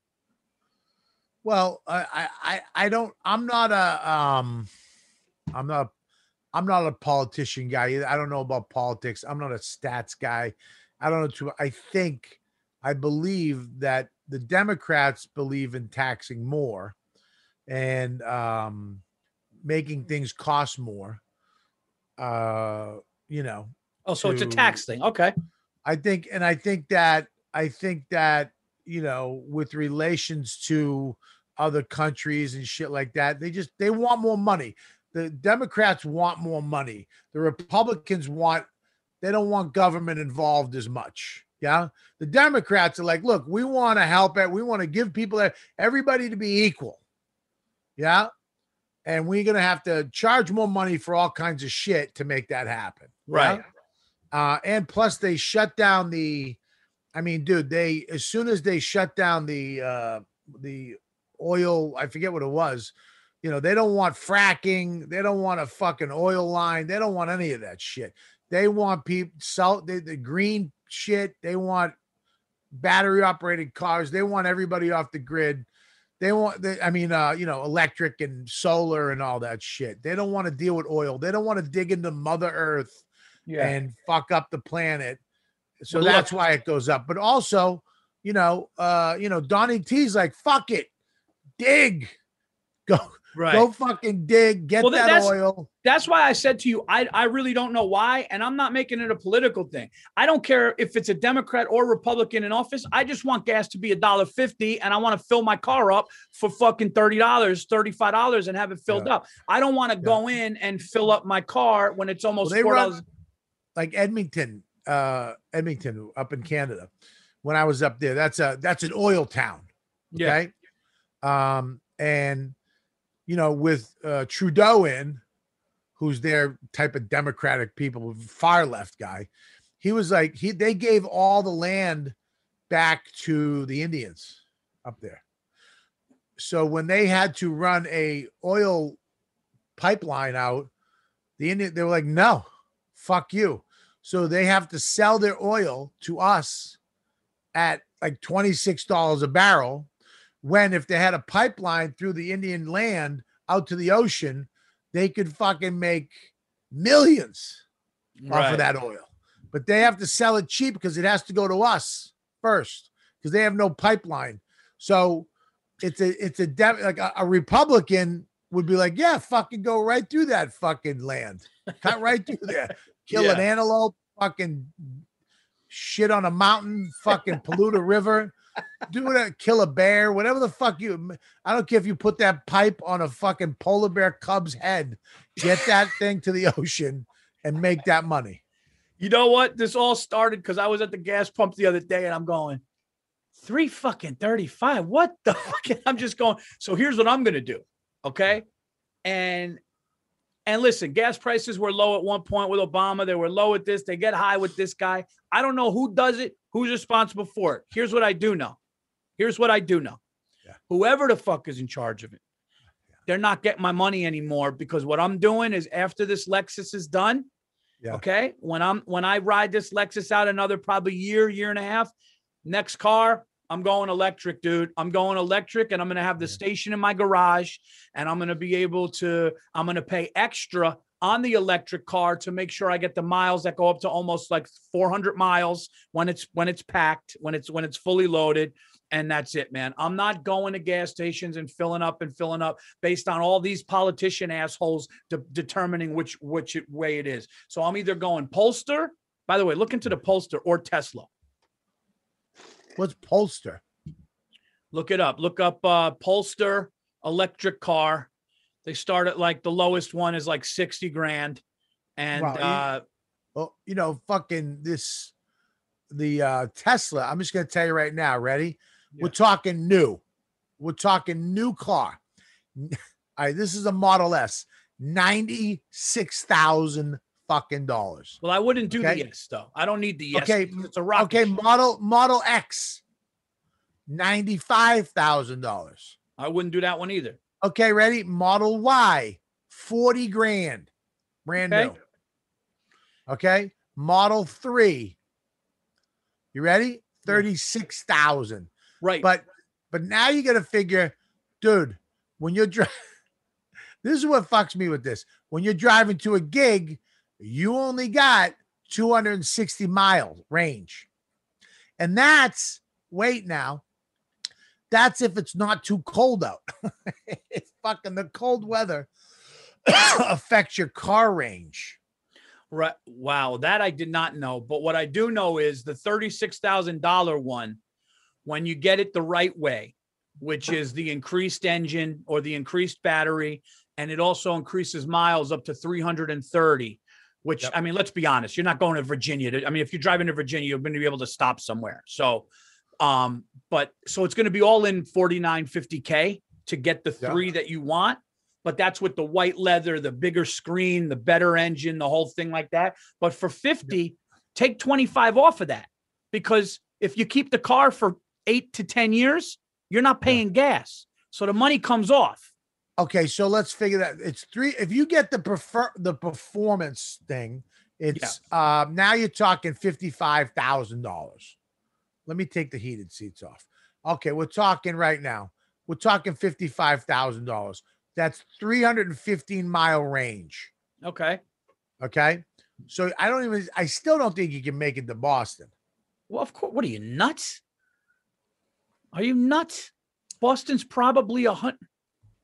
Well, I, I, I don't. I'm not a. Um, I'm not. I'm not a politician guy. I don't know about politics. I'm not a stats guy. I don't know. Too, I think, I believe that the Democrats believe in taxing more and um, making things cost more. Uh, you know. Oh, so to, it's a tax thing. Okay. I think, and I think that, I think that, you know, with relations to other countries and shit like that, they just, they want more money. The Democrats want more money. The Republicans want, they don't want government involved as much. Yeah. The Democrats are like, look, we want to help it. We want to give people, everybody to be equal. Yeah. And we're going to have to charge more money for all kinds of shit to make that happen. Right. Yeah? Uh, and plus they shut down the, I mean, dude, they, as soon as they shut down the, uh, the oil, I forget what it was, you know, they don't want fracking. They don't want a fucking oil line. They don't want any of that shit. They want people sell the, the green shit. They want battery operated cars. They want everybody off the grid. They want, the, I mean, uh, you know, electric and solar and all that shit. They don't want to deal with oil. They don't want to dig into Mother Earth yeah. and fuck up the planet. So well, that's look. why it goes up. But also, you know, uh, you know, Donnie T's like, fuck it, dig, go. Right. Go fucking dig, get well, that that's, oil. That's why I said to you, I, I really don't know why. And I'm not making it a political thing. I don't care if it's a Democrat or Republican in office. I just want gas to be a dollar fifty, and I want to fill my car up for fucking thirty dollars, thirty-five dollars and have it filled yeah. up. I don't want to yeah. go in and fill up my car when it's almost well, four dollars. Run, like Edmonton, uh, Edmonton up in Canada. When I was up there, that's a, that's an oil town. Okay. Yeah. Um, and you know, with uh, Trudeau in, who's their type of Democratic people, far left guy, he was like, he they gave all the land back to the Indians up there. So when they had to run a oil pipeline out, the Indian, they were like, no, fuck you. So they have to sell their oil to us at like twenty-six dollars a barrel. When if they had a pipeline through the Indian land out to the ocean, they could fucking make millions right. off of that oil. But they have to sell it cheap because it has to go to us first because they have no pipeline. So it's a it's a de- like a, a Republican would be like, yeah, fucking go right through that fucking land, cut right through there, kill yeah. an antelope, fucking shit on a mountain, fucking pollute a river. Do it, kill a bear, whatever the fuck you. I don't care if you put that pipe on a fucking polar bear cub's head. Get that thing to the ocean and make that money. You know what? This all started because I was at the gas pump the other day and I'm going, three fucking thirty-five. What the fuck? I'm just going. So here's what I'm gonna do. Okay. And and listen, gas prices were low at one point with Obama. They were low at this. They get high with this guy. I don't know who does it, who's responsible for it. Here's what I do know. Here's what I do know. Yeah. Whoever the fuck is in charge of it, yeah. they're not getting my money anymore because what I'm doing is after this Lexus is done, yeah. okay, when I'm when I ride this Lexus out another probably year, year and a half, next car, I'm going electric, dude. I'm going electric, and I'm going to have the yeah. station in my garage, and I'm going to be able to, I'm going to pay extra on the electric car to make sure I get the miles that go up to almost like four hundred miles when it's, when it's packed, when it's, when it's fully loaded. And that's it, man. I'm not going to gas stations and filling up and filling up based on all these politician assholes de- determining which, which way it is. So I'm either going Polestar, by the way, look into the Polestar, or Tesla. What's Polestar? Look it up. Look up uh, Polestar electric car. They start at like the lowest one is like sixty grand. And, wow, uh, well, you know, fucking this, the uh, Tesla, I'm just going to tell you right now, ready? Yeah. We're talking new. We're talking new car. All right, this is a Model S, ninety-six thousand fucking dollars. Well, I wouldn't do okay? the S though. I don't need the S. Okay, it's a rocket. Okay, Model Model X, ninety-five thousand dollars. I wouldn't do that one either. Okay, ready? Model Y, forty grand, brand okay. new. Okay, Model three. You ready? thirty-six thousand. Right. But but now you got to figure, dude, when you're driving, this is what fucks me with this. When you're driving to a gig, you only got two hundred sixty mile range. And that's, wait now, that's if it's not too cold out. It's fucking the cold weather affects your car range. Right. Wow. That I did not know. But what I do know is the thirty-six thousand dollars one, when you get it the right way, which is the increased engine or the increased battery, and it also increases miles up to three hundred thirty, which, yep. I mean, let's be honest, you're not going to Virginia. To, I mean, if you're driving to Virginia, you're going to be able to stop somewhere. So, um, but so it's going to be all in forty-nine, fifty K to get the three yep. that you want. But that's with the white leather, the bigger screen, the better engine, the whole thing like that. But for fifty, yep. take twenty-five off of that, because if you keep the car for eight to ten years, you're not paying yeah. gas. So the money comes off. Okay. So let's figure that it's three. If you get the prefer the performance thing, it's yeah. um, now you're talking fifty-five thousand dollars. Let me take the heated seats off. Okay. We're talking right now. We're talking fifty-five thousand dollars. That's three hundred fifteen mile range. Okay. Okay. So I don't even, I still don't think you can make it to Boston. Well, of course. What are you, nuts? Are you nuts? Boston's probably a hundred.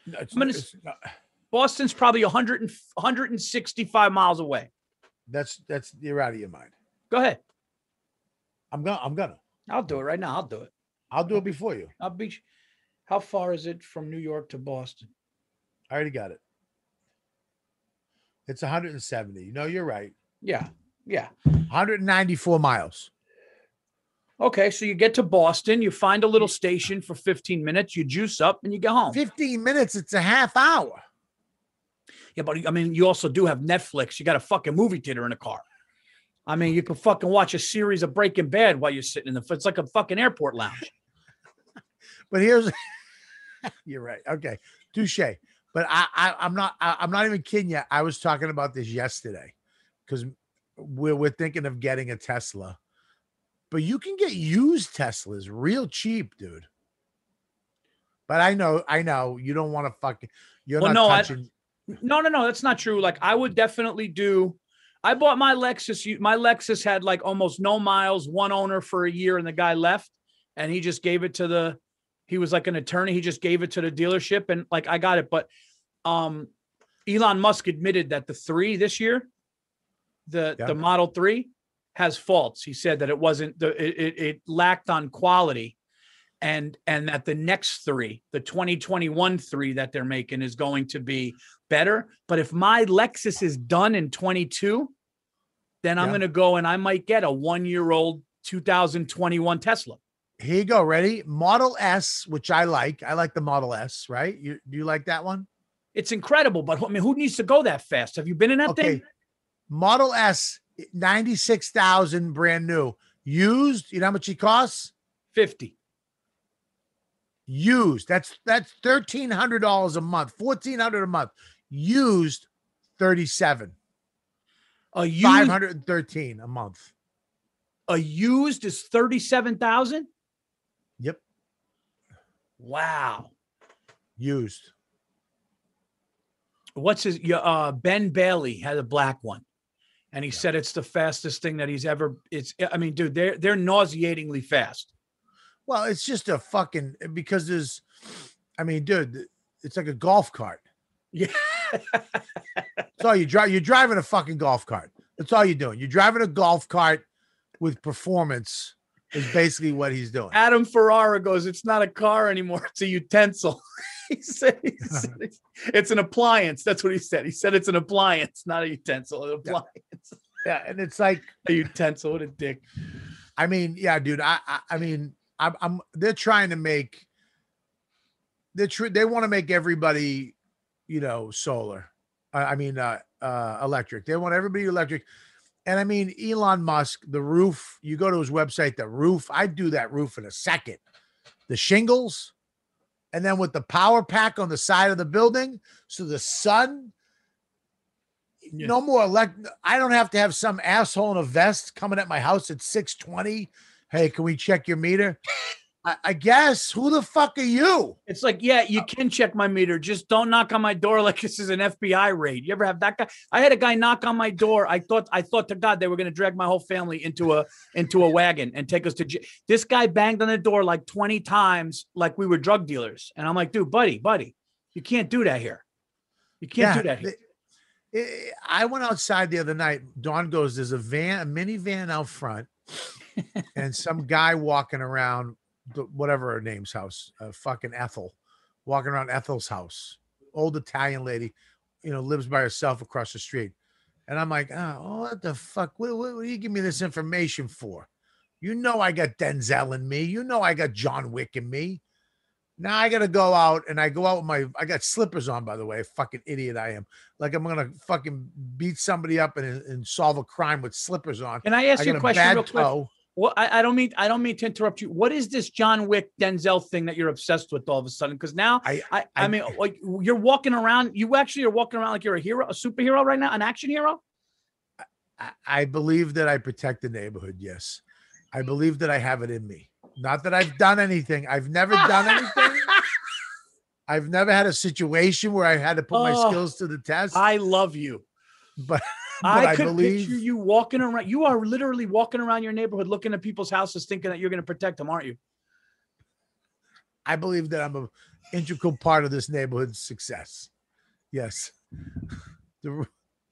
No, it's, I'm gonna, it's not, Boston's probably one hundred and one hundred sixty-five miles away. that's that's you're out of your mind. Go ahead. I'm gonna I'm gonna. I'll do it right now. I'll do it. I'll do it before you. I'll be. How far is it from New York to Boston? I already got it. It's one hundred seventy. No, you're right. Yeah. Yeah. one hundred ninety-four miles. Okay, so you get to Boston, you find a little station for fifteen minutes, you juice up, and you get home. fifteen minutes, it's a half hour. Yeah, but I mean, you also do have Netflix. You got a fucking movie theater in the car. I mean, you can fucking watch a series of Breaking Bad while you're sitting in the. It's like a fucking airport lounge. But here's, you're right. Okay, touche. But I, I I'm not. I, I'm not even kidding you. I was talking about this yesterday because we're we're thinking of getting a Tesla. But you can get used Teslas real cheap, dude. But I know, I know you don't want to fucking. You're well, not no, touching. I, no, no, no. That's not true. Like I would definitely do. I bought my Lexus. My Lexus had like almost no miles, one owner for a year, and the guy left, and he just gave it to the. He was like an attorney. He just gave it to the dealership, and like I got it. But um, Elon Musk admitted that the three this year, the Yeah. the Model three. Has faults. He said that it wasn't the it, it, it lacked on quality, and and that the next three, the twenty twenty-one three that they're making is going to be better. But if my Lexus is done in twenty-two, then I'm Yeah. going to go and I might get a one year old two thousand twenty-one Tesla. Here you go. Ready? Model S, which I like. I like the Model S. Right? You do you like that one? It's incredible, but I mean, who needs to go that fast? Have you been in that Okay. thing? Model S, ninety-six thousand brand new. Used, you know how much he costs? fifty. Used. That's that's thirteen hundred dollars a month, fourteen hundred a month. Used, thirty-seven. A used, five hundred thirteen a month. a used is thirty-seven thousand. Yep. Wow. Used. What's his? Yeah, uh, Ben Bailey had a black one, and he Yeah. said it's the fastest thing that he's ever. It's. I mean, dude, they're they're nauseatingly fast. Well, it's just a fucking because there's, I mean, dude, it's like a golf cart. Yeah. That's all you drive. You're driving a fucking golf cart. That's all you're doing. You're driving a golf cart with performance. Is basically what he's doing. Adam Ferrara goes, "It's not a car anymore; it's a utensil." he, said, he said, it's, it's an appliance. That's what he said. He said it's an appliance, not a utensil. An appliance. Yeah, and it's like A utensil. What a dick. I mean, yeah, dude. I, I, I mean, I'm, I'm. They're trying to make. They're tr- They want to make everybody, you know, solar. Uh, I mean, uh, uh, electric. They want everybody electric. And I mean, Elon Musk, the roof. You go to his website, the roof. I'd do that roof in a second. The shingles, and then with the power pack on the side of the building, so the sun. Yeah. No more elect. I don't have to have some asshole in a vest coming at my house at six twenty. Hey, can we check your meter? I, I guess. Who the fuck are you? It's like, yeah, you can check my meter. Just don't knock on my door like this is an F B I raid. You ever have that guy? I had a guy knock on my door. I thought, I thought to God they were going to drag my whole family into a into a wagon and take us to jail. This guy banged on the door like twenty times, like we were drug dealers. And I'm like, dude, buddy, buddy, you can't do that here. You can't do that here. the- I- I went outside the other night. Dawn goes, there's a van, a minivan out front, and some guy walking around the, whatever her name's house, uh, fucking Ethel, walking around Ethel's house, old Italian lady, you know, lives by herself across the street. And I'm like, oh, what the fuck? What, what, what do you give me this information for? You know, I got Denzel in me. You know, I got John Wick in me. Now I got to go out, and I go out with my, I got slippers on, by the way, fucking idiot I am. Like I'm going to fucking beat somebody up and, and solve a crime with slippers on. Can I ask I you got a a question bad real quick? toe. Well, I, I don't mean I don't mean to interrupt you. What is this John Wick Denzel thing that you're obsessed with all of a sudden? Because now I, I, I, I- mean, like you're walking around. You actually are walking around like you're a hero, a superhero right now, an action hero. I, I believe that I protect the neighborhood. Yes. I believe that I have it in me. Not that I've done anything. I've never done anything. I've never had a situation where I had to put my Oh, skills to the test. I love you. but but I I, could believe picture you walking around. You are literally walking around your neighborhood, looking at people's houses, thinking that you're going to protect them, aren't you? I believe that I'm a integral part of this neighborhood's success. Yes. The,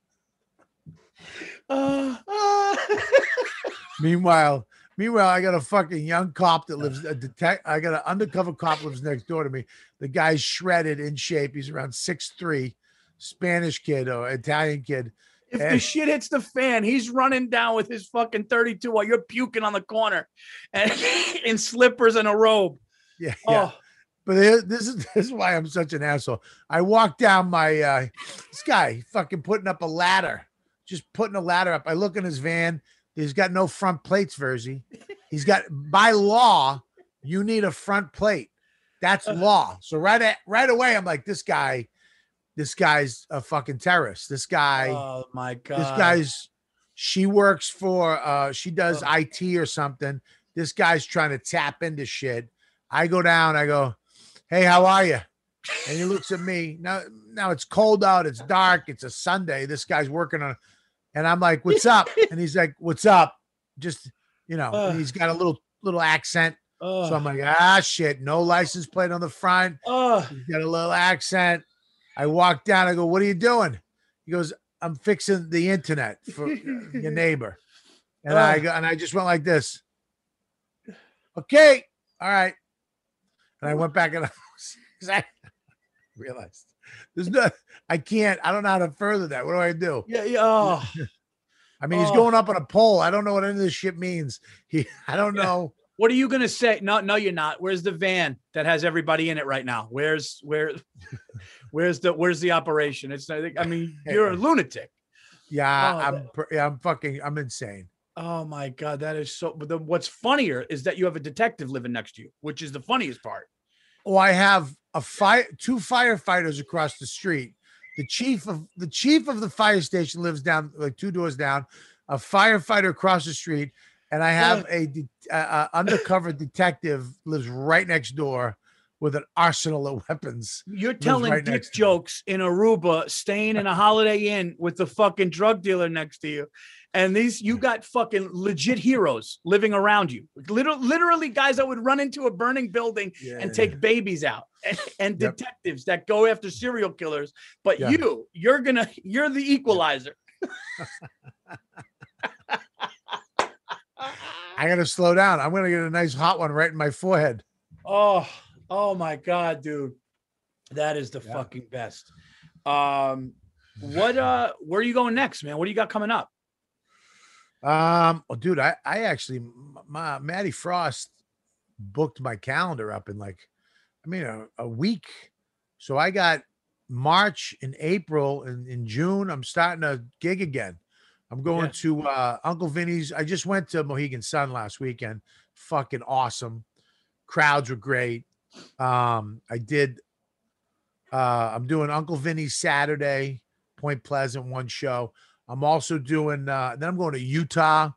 Uh, uh. meanwhile, meanwhile, I got a fucking young cop that lives a detect. I got an undercover cop lives next door to me. The guy's shredded, in shape. He's around six three, Spanish kid or Italian kid. If And- the shit hits the fan, he's running down with his fucking thirty-two while you're puking on the corner and in slippers and a robe. Yeah, yeah. Oh, But this is this is why I'm such an asshole. I walk down my uh this guy fucking putting up a ladder, just putting a ladder up. I look in his van. He's got no front plates, Verzi. He's got, by law, you need a front plate. That's law. So right at right away, I'm like, this guy, this guy's a fucking terrorist. This guy, oh my God. this guy's, she works for uh she does Oh. I T or something. This guy's trying to tap into shit. I go down, I go, hey, how are you? And he looks at me. Now, now it's cold out. It's dark. It's a Sunday. This guy's working on, and I'm like, what's up? And he's like, what's up? Just, you know, Uh, and he's got a little, little accent. oh, So I'm like, ah, shit. No license plate on the front. oh, He's got a little accent. I walk down. I go, what are you doing? He goes, I'm fixing the internet for your neighbor. And Uh. I go, and I just went like this. Okay. All right. And I went back in the house because I realized there's no, I can't, I don't know how to further that. What do I do? yeah, yeah. Oh, I mean, he's Oh. going up on a pole. I don't know what any of this shit means. He, I don't Yeah. know. what are you gonna say? No, no, you're not. Where's the van that has everybody in it right now? Where's where? Where's the where's the operation? It's I think I mean you're a lunatic. Yeah, Oh, I'm, pr- yeah, I'm fucking, I'm insane. Oh my God, that is so. But the, what's funnier is that you have a detective living next to you, which is the funniest part. Oh, I have a fire, two firefighters across the street. The chief of the chief of the fire station lives down like two doors down. A firefighter across the street, and I have a, de- a, a undercover detective lives right next door with an arsenal of weapons. You're Lives telling right dick next to me. jokes in Aruba, staying in a Holiday Inn with the fucking drug dealer next to you. And these, you got fucking legit heroes living around you. Literally, literally guys that would run into a burning building Yeah, and take babies out, and, and Yep. detectives that go after serial killers. But Yeah. you, you're gonna, you're the equalizer. I gotta slow down. I'm gonna get a nice hot one right in my forehead. Oh, oh my God, dude. That is the Yeah. fucking best. Um, what uh where are you going next, man? What do you got coming up? Um, oh, dude, I, I actually, my Maddie Frost booked my calendar up in like, I mean, a, a week. So I got March and April and in June, I'm starting a gig again. I'm going Yeah. to uh, Uncle Vinny's. I just went to Mohegan Sun last weekend. Fucking awesome. Crowds were great. Um, I did, uh, I'm doing Uncle Vinny's Saturday, Point Pleasant, one show. I'm also doing, uh, then I'm going to Utah.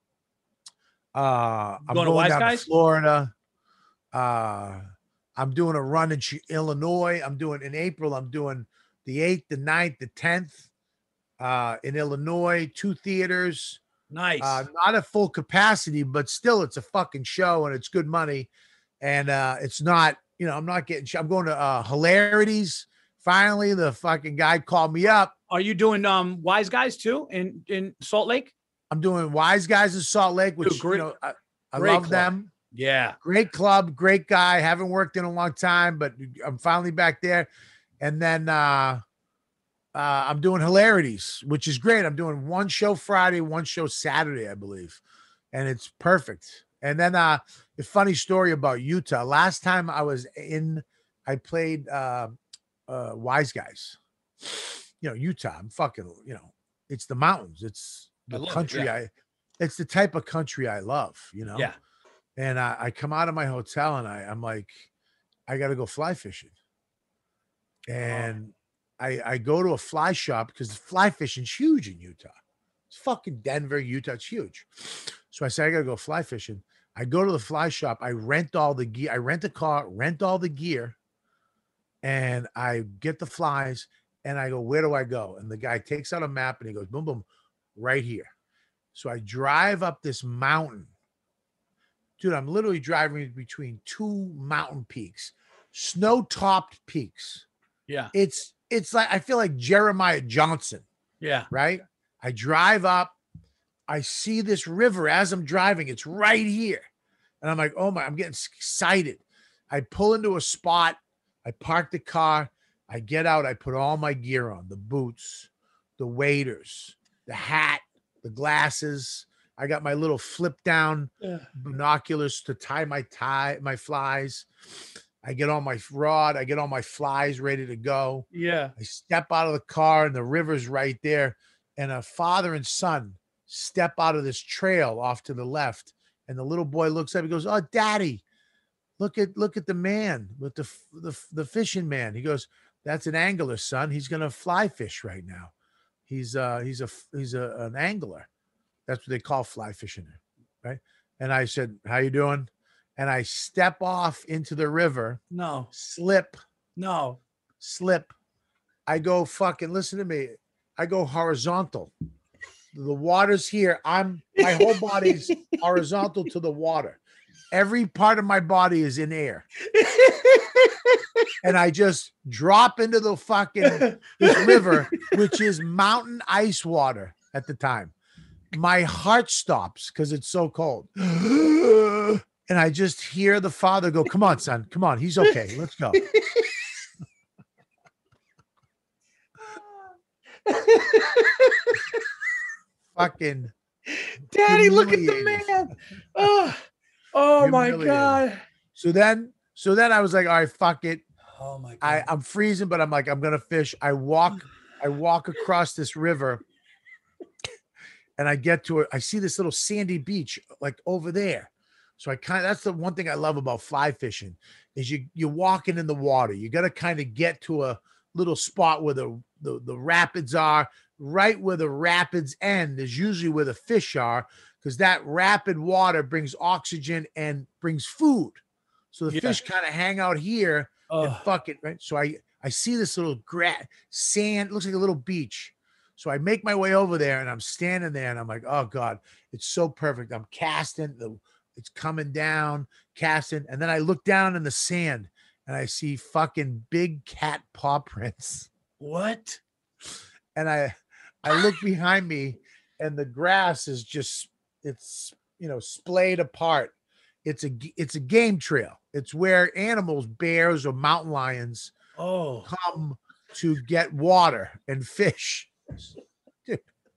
Uh, I'm Going to going, Wise down Guys? to Florida. Uh, I'm doing a run in Chi- Illinois. I'm doing in April. I'm doing the eighth, the ninth, the tenth uh, in Illinois, two theaters. Nice. Uh, not at full capacity, but still, it's a fucking show and it's good money. And uh, it's not, you know, I'm not getting, I'm going to uh, Hilarities. Finally, the fucking guy called me up. Are you doing um Wise Guys too in in Salt Lake? I'm doing Wise Guys in Salt Lake, which, Dude, great- you know, I, I great love club. them. Yeah. Great club, great guy. Haven't worked in a long time, but I'm finally back there. And then uh, uh, I'm doing Hilarities, which is great. I'm doing one show Friday, one show Saturday, I believe. And it's perfect. And then uh, a funny story about Utah. Last time I was in, I played uh, uh, Wise Guys. You know, Utah. I'm fucking, you know, it's the mountains. It's I the love it, country yeah. I, it's the type of country I love, you know? Yeah. And I, I come out of my hotel and I, I'm like, I got to go fly fishing. And I, I go to a fly shop because fly fishing's huge in Utah. It's fucking Denver, Utah. It's huge. So I say, I got to go fly fishing. I go to the fly shop. I rent all the gear. I rent a car, rent all the gear, and I get the flies. And I go, where do I go? And the guy takes out a map and he goes, boom, boom, right here. So I drive up this mountain dude, I'm literally driving between two mountain peaks, snow-topped peaks. Yeah. It's it's like I feel like Jeremiah Johnson, Yeah. right? I drive up, I see this river as I'm driving. It's right here. And I'm like, oh my, I'm getting excited. I pull into a spot, I park the car, I get out, I put all my gear on, the boots, the waders, the hat, the glasses. I got my little flip down Yeah. binoculars to tie my tie, my flies. I get on my rod, I get all my flies ready to go. Yeah. I step out of the car and the river's right there. And a father and son step out of this trail off to the left. And the little boy looks up, he goes, oh, daddy, look at, look at the man with the, the, the fishing man. He goes, that's an angler, son. He's going to fly fish right now. He's uh he's a, he's a, an angler. That's what they call fly fishing. Right. And I said, how you doing? And I step off into the river. No. Slip. No. Slip. I go fucking, listen to me. I go horizontal. The water's here. I'm, my whole body's horizontal to the water. Every part of my body is in air. And I just drop into the fucking this river, which is mountain ice water at the time. My heart stops because it's so cold. And I just hear the father go, come on, son, come on. He's okay. Let's go. Fucking daddy, look at the man. Oh, oh my God. So then, so then I was like, all right, fuck it. Oh my God. I, I'm freezing, but I'm like, I'm gonna fish. I walk, I walk across this river and I get to it. I see this little sandy beach like over there. So I kind of, that's the one thing I love about fly fishing is you, you're walking in the water. You got to kind of get to a little spot where the, the, the rapids are. Right where the rapids end is usually where the fish are, because that rapid water brings oxygen and brings food. So the yeah. fish kind of hang out here oh. and fuck it, right? So I, I see this little gra- sand, looks like a little beach. So I make my way over there and I'm standing there and I'm like, oh God, it's so perfect. I'm casting, the it's coming down, casting. And then I look down in the sand and I see fucking big cat paw prints. What? And I, I look behind me and the grass is just, it's, you know, splayed apart. It's a, it's a game trail. It's where animals, bears or mountain lions oh. come to get water and fish. Dude,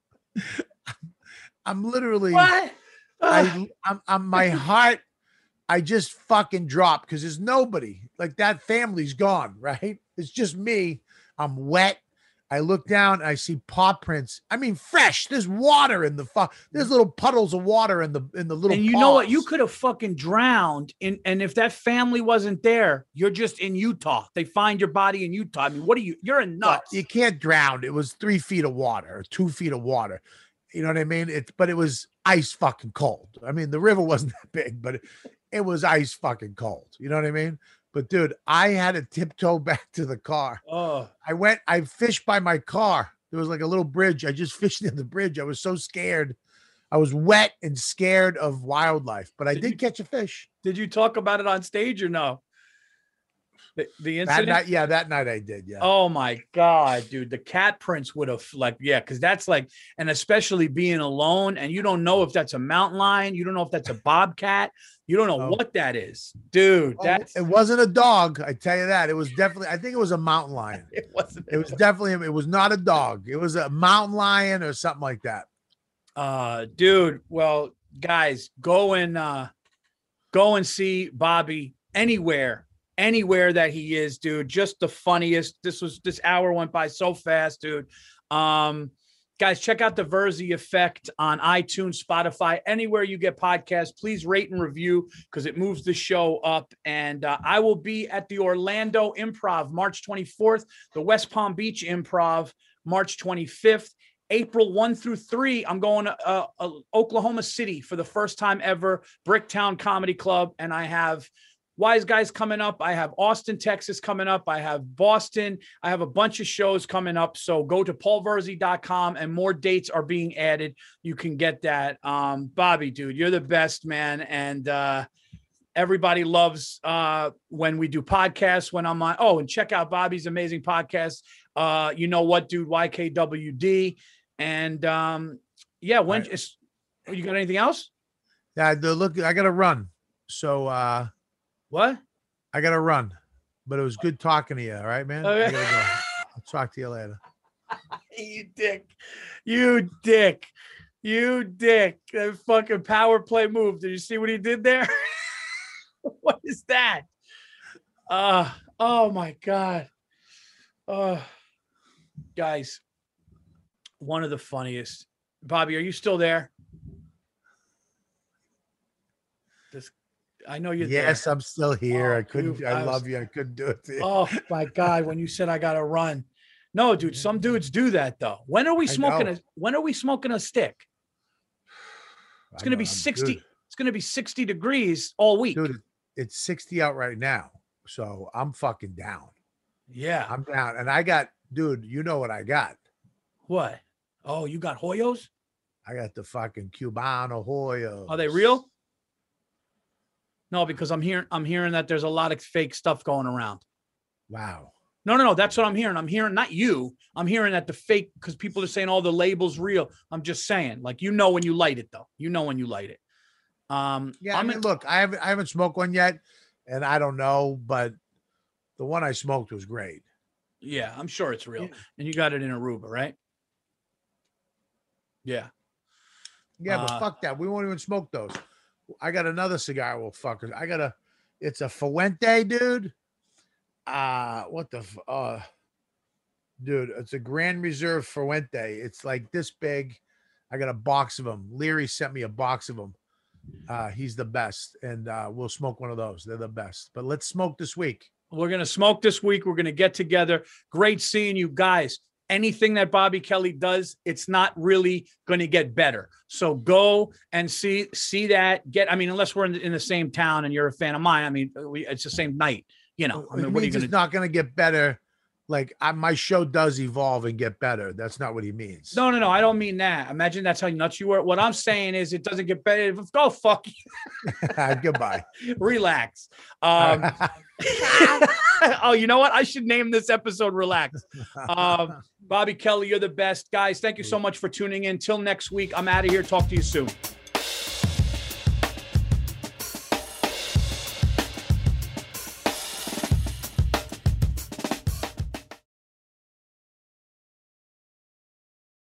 I'm, I'm literally, what? I, I'm, I'm, my heart, I just fucking dropped because there's nobody. Like that family's gone, right? It's just me. I'm wet. I look down and I see paw prints. I mean, fresh. There's water in the fuck. There's little puddles of water in the in the little. And you paws. know what? You could have fucking drowned. In and if that family wasn't there, you're just in Utah. They find your body in Utah. I mean, what are you? You're in nuts. Well, you can't drown. It was three feet of water, or two feet of water. You know what I mean? It's but it was ice fucking cold. I mean, the river wasn't that big, but it, it was ice fucking cold. You know what I mean? But dude, I had to tiptoe back to the car. Oh, I went, I fished by my car. There was like a little bridge. I just fished in the bridge. I was so scared. I was wet and scared of wildlife, but I did, did you, catch a fish. Did you talk about it on stage or no? The, the incident? That night, yeah, that night I did. Yeah. Oh my God, dude. The cat prints would have like, yeah, because that's like, and especially being alone and you don't know if that's a mountain lion. You don't know if that's a bobcat. You don't know oh. what that is, dude. Oh, that's it wasn't a dog. I tell you that. It was definitely, I think it was a mountain lion. It wasn't. It was definitely, it was not a dog. It was a mountain lion or something like that. Uh, dude. Well, guys, go and uh, go and see Bobby anywhere. Anywhere that he is, dude, just the funniest. This was this hour went by so fast, dude. Um, guys, check out the Verzi Effect on iTunes, Spotify, anywhere you get podcasts. Please rate and review because it moves the show up. And uh, I will be at the Orlando Improv March twenty-fourth, the West Palm Beach Improv March twenty-fifth. April first through three, I'm going to uh, uh, Oklahoma City for the first time ever, Bricktown Comedy Club, and I have Wise Guys coming up. I have Austin, Texas coming up. I have Boston. I have a bunch of shows coming up. So go to paul verzi dot com and more dates are being added. You can get that. Um, Bobby, dude, you're the best, man. And uh, everybody loves uh, when we do podcasts, when I'm on. Oh, and check out Bobby's amazing podcast. Uh, you know what, dude? Y K W D. And um, yeah, when right. is, you got anything else? Yeah, the look, I got to run. So, uh, what? I got to run, but it was good talking to you. All right, man. Okay. I gotta go. I'll talk to you later. You dick. You dick. You dick. That fucking power play move. Did you see what he did there? What is that? Uh, oh my God. Uh, guys, one of the funniest. Bobby, are you still there? This I know you're yes, there. I'm still here. Oh, I couldn't, dude, I, I love was, you. I couldn't do it to you. Oh my God. When you said I got to run. No, dude, some dudes do that though. When are we smoking a, when are we smoking a stick? It's going to be sixty. Dude. It's going to be sixty degrees all week. Dude, it's sixty out right now. So I'm fucking down. Yeah. I'm down. And I got, dude, you know what I got? What? Oh, you got Hoyos? I got the fucking Cubano Hoyos. Are they real? No, because I'm hearing I'm hearing that there's a lot of fake stuff going around. Wow. No, no, no. That's what I'm hearing. I'm hearing not you. I'm hearing that the fake, because people are saying all the labels real. I'm just saying, like, you know when you light it though. You know when you light it. Um yeah, I'm I mean, look, I haven't I haven't smoked one yet, and I don't know, but the one I smoked was great. Yeah, I'm sure it's real. Yeah. And you got it in Aruba, right? Yeah. Yeah, uh, but fuck that. We won't even smoke those. I got another cigar. Well, fuckers. I got a, it's a Fuente, dude. Uh, what the, uh, dude, it's a Grand Reserve Fuente. It's like this big. I got a box of them. Leary sent me a box of them. Uh, he's the best. And uh, we'll smoke one of those. They're the best. But let's smoke this week. We're going to smoke this week. We're going to get together. Great seeing you guys. Anything that Bobby Kelly does, it's not really going to get better. So go and see, see that get, I mean, unless we're in the, in the same town and you're a fan of mine, I mean, we, it's the same night, you know, I mean, it what are you means gonna, it's not going to get better. Like I, my show does evolve and get better. That's not what he means. No, no, no. I don't mean that. Imagine that's how nuts you were. What I'm saying is it doesn't get better. Go fuck you. Goodbye. Relax. Um, oh, you know what? I should name this episode Relax. Um, Bobby Kelly, you're the best. Guys, thank you so much for tuning in. Till next week, I'm out of here. Talk to you soon.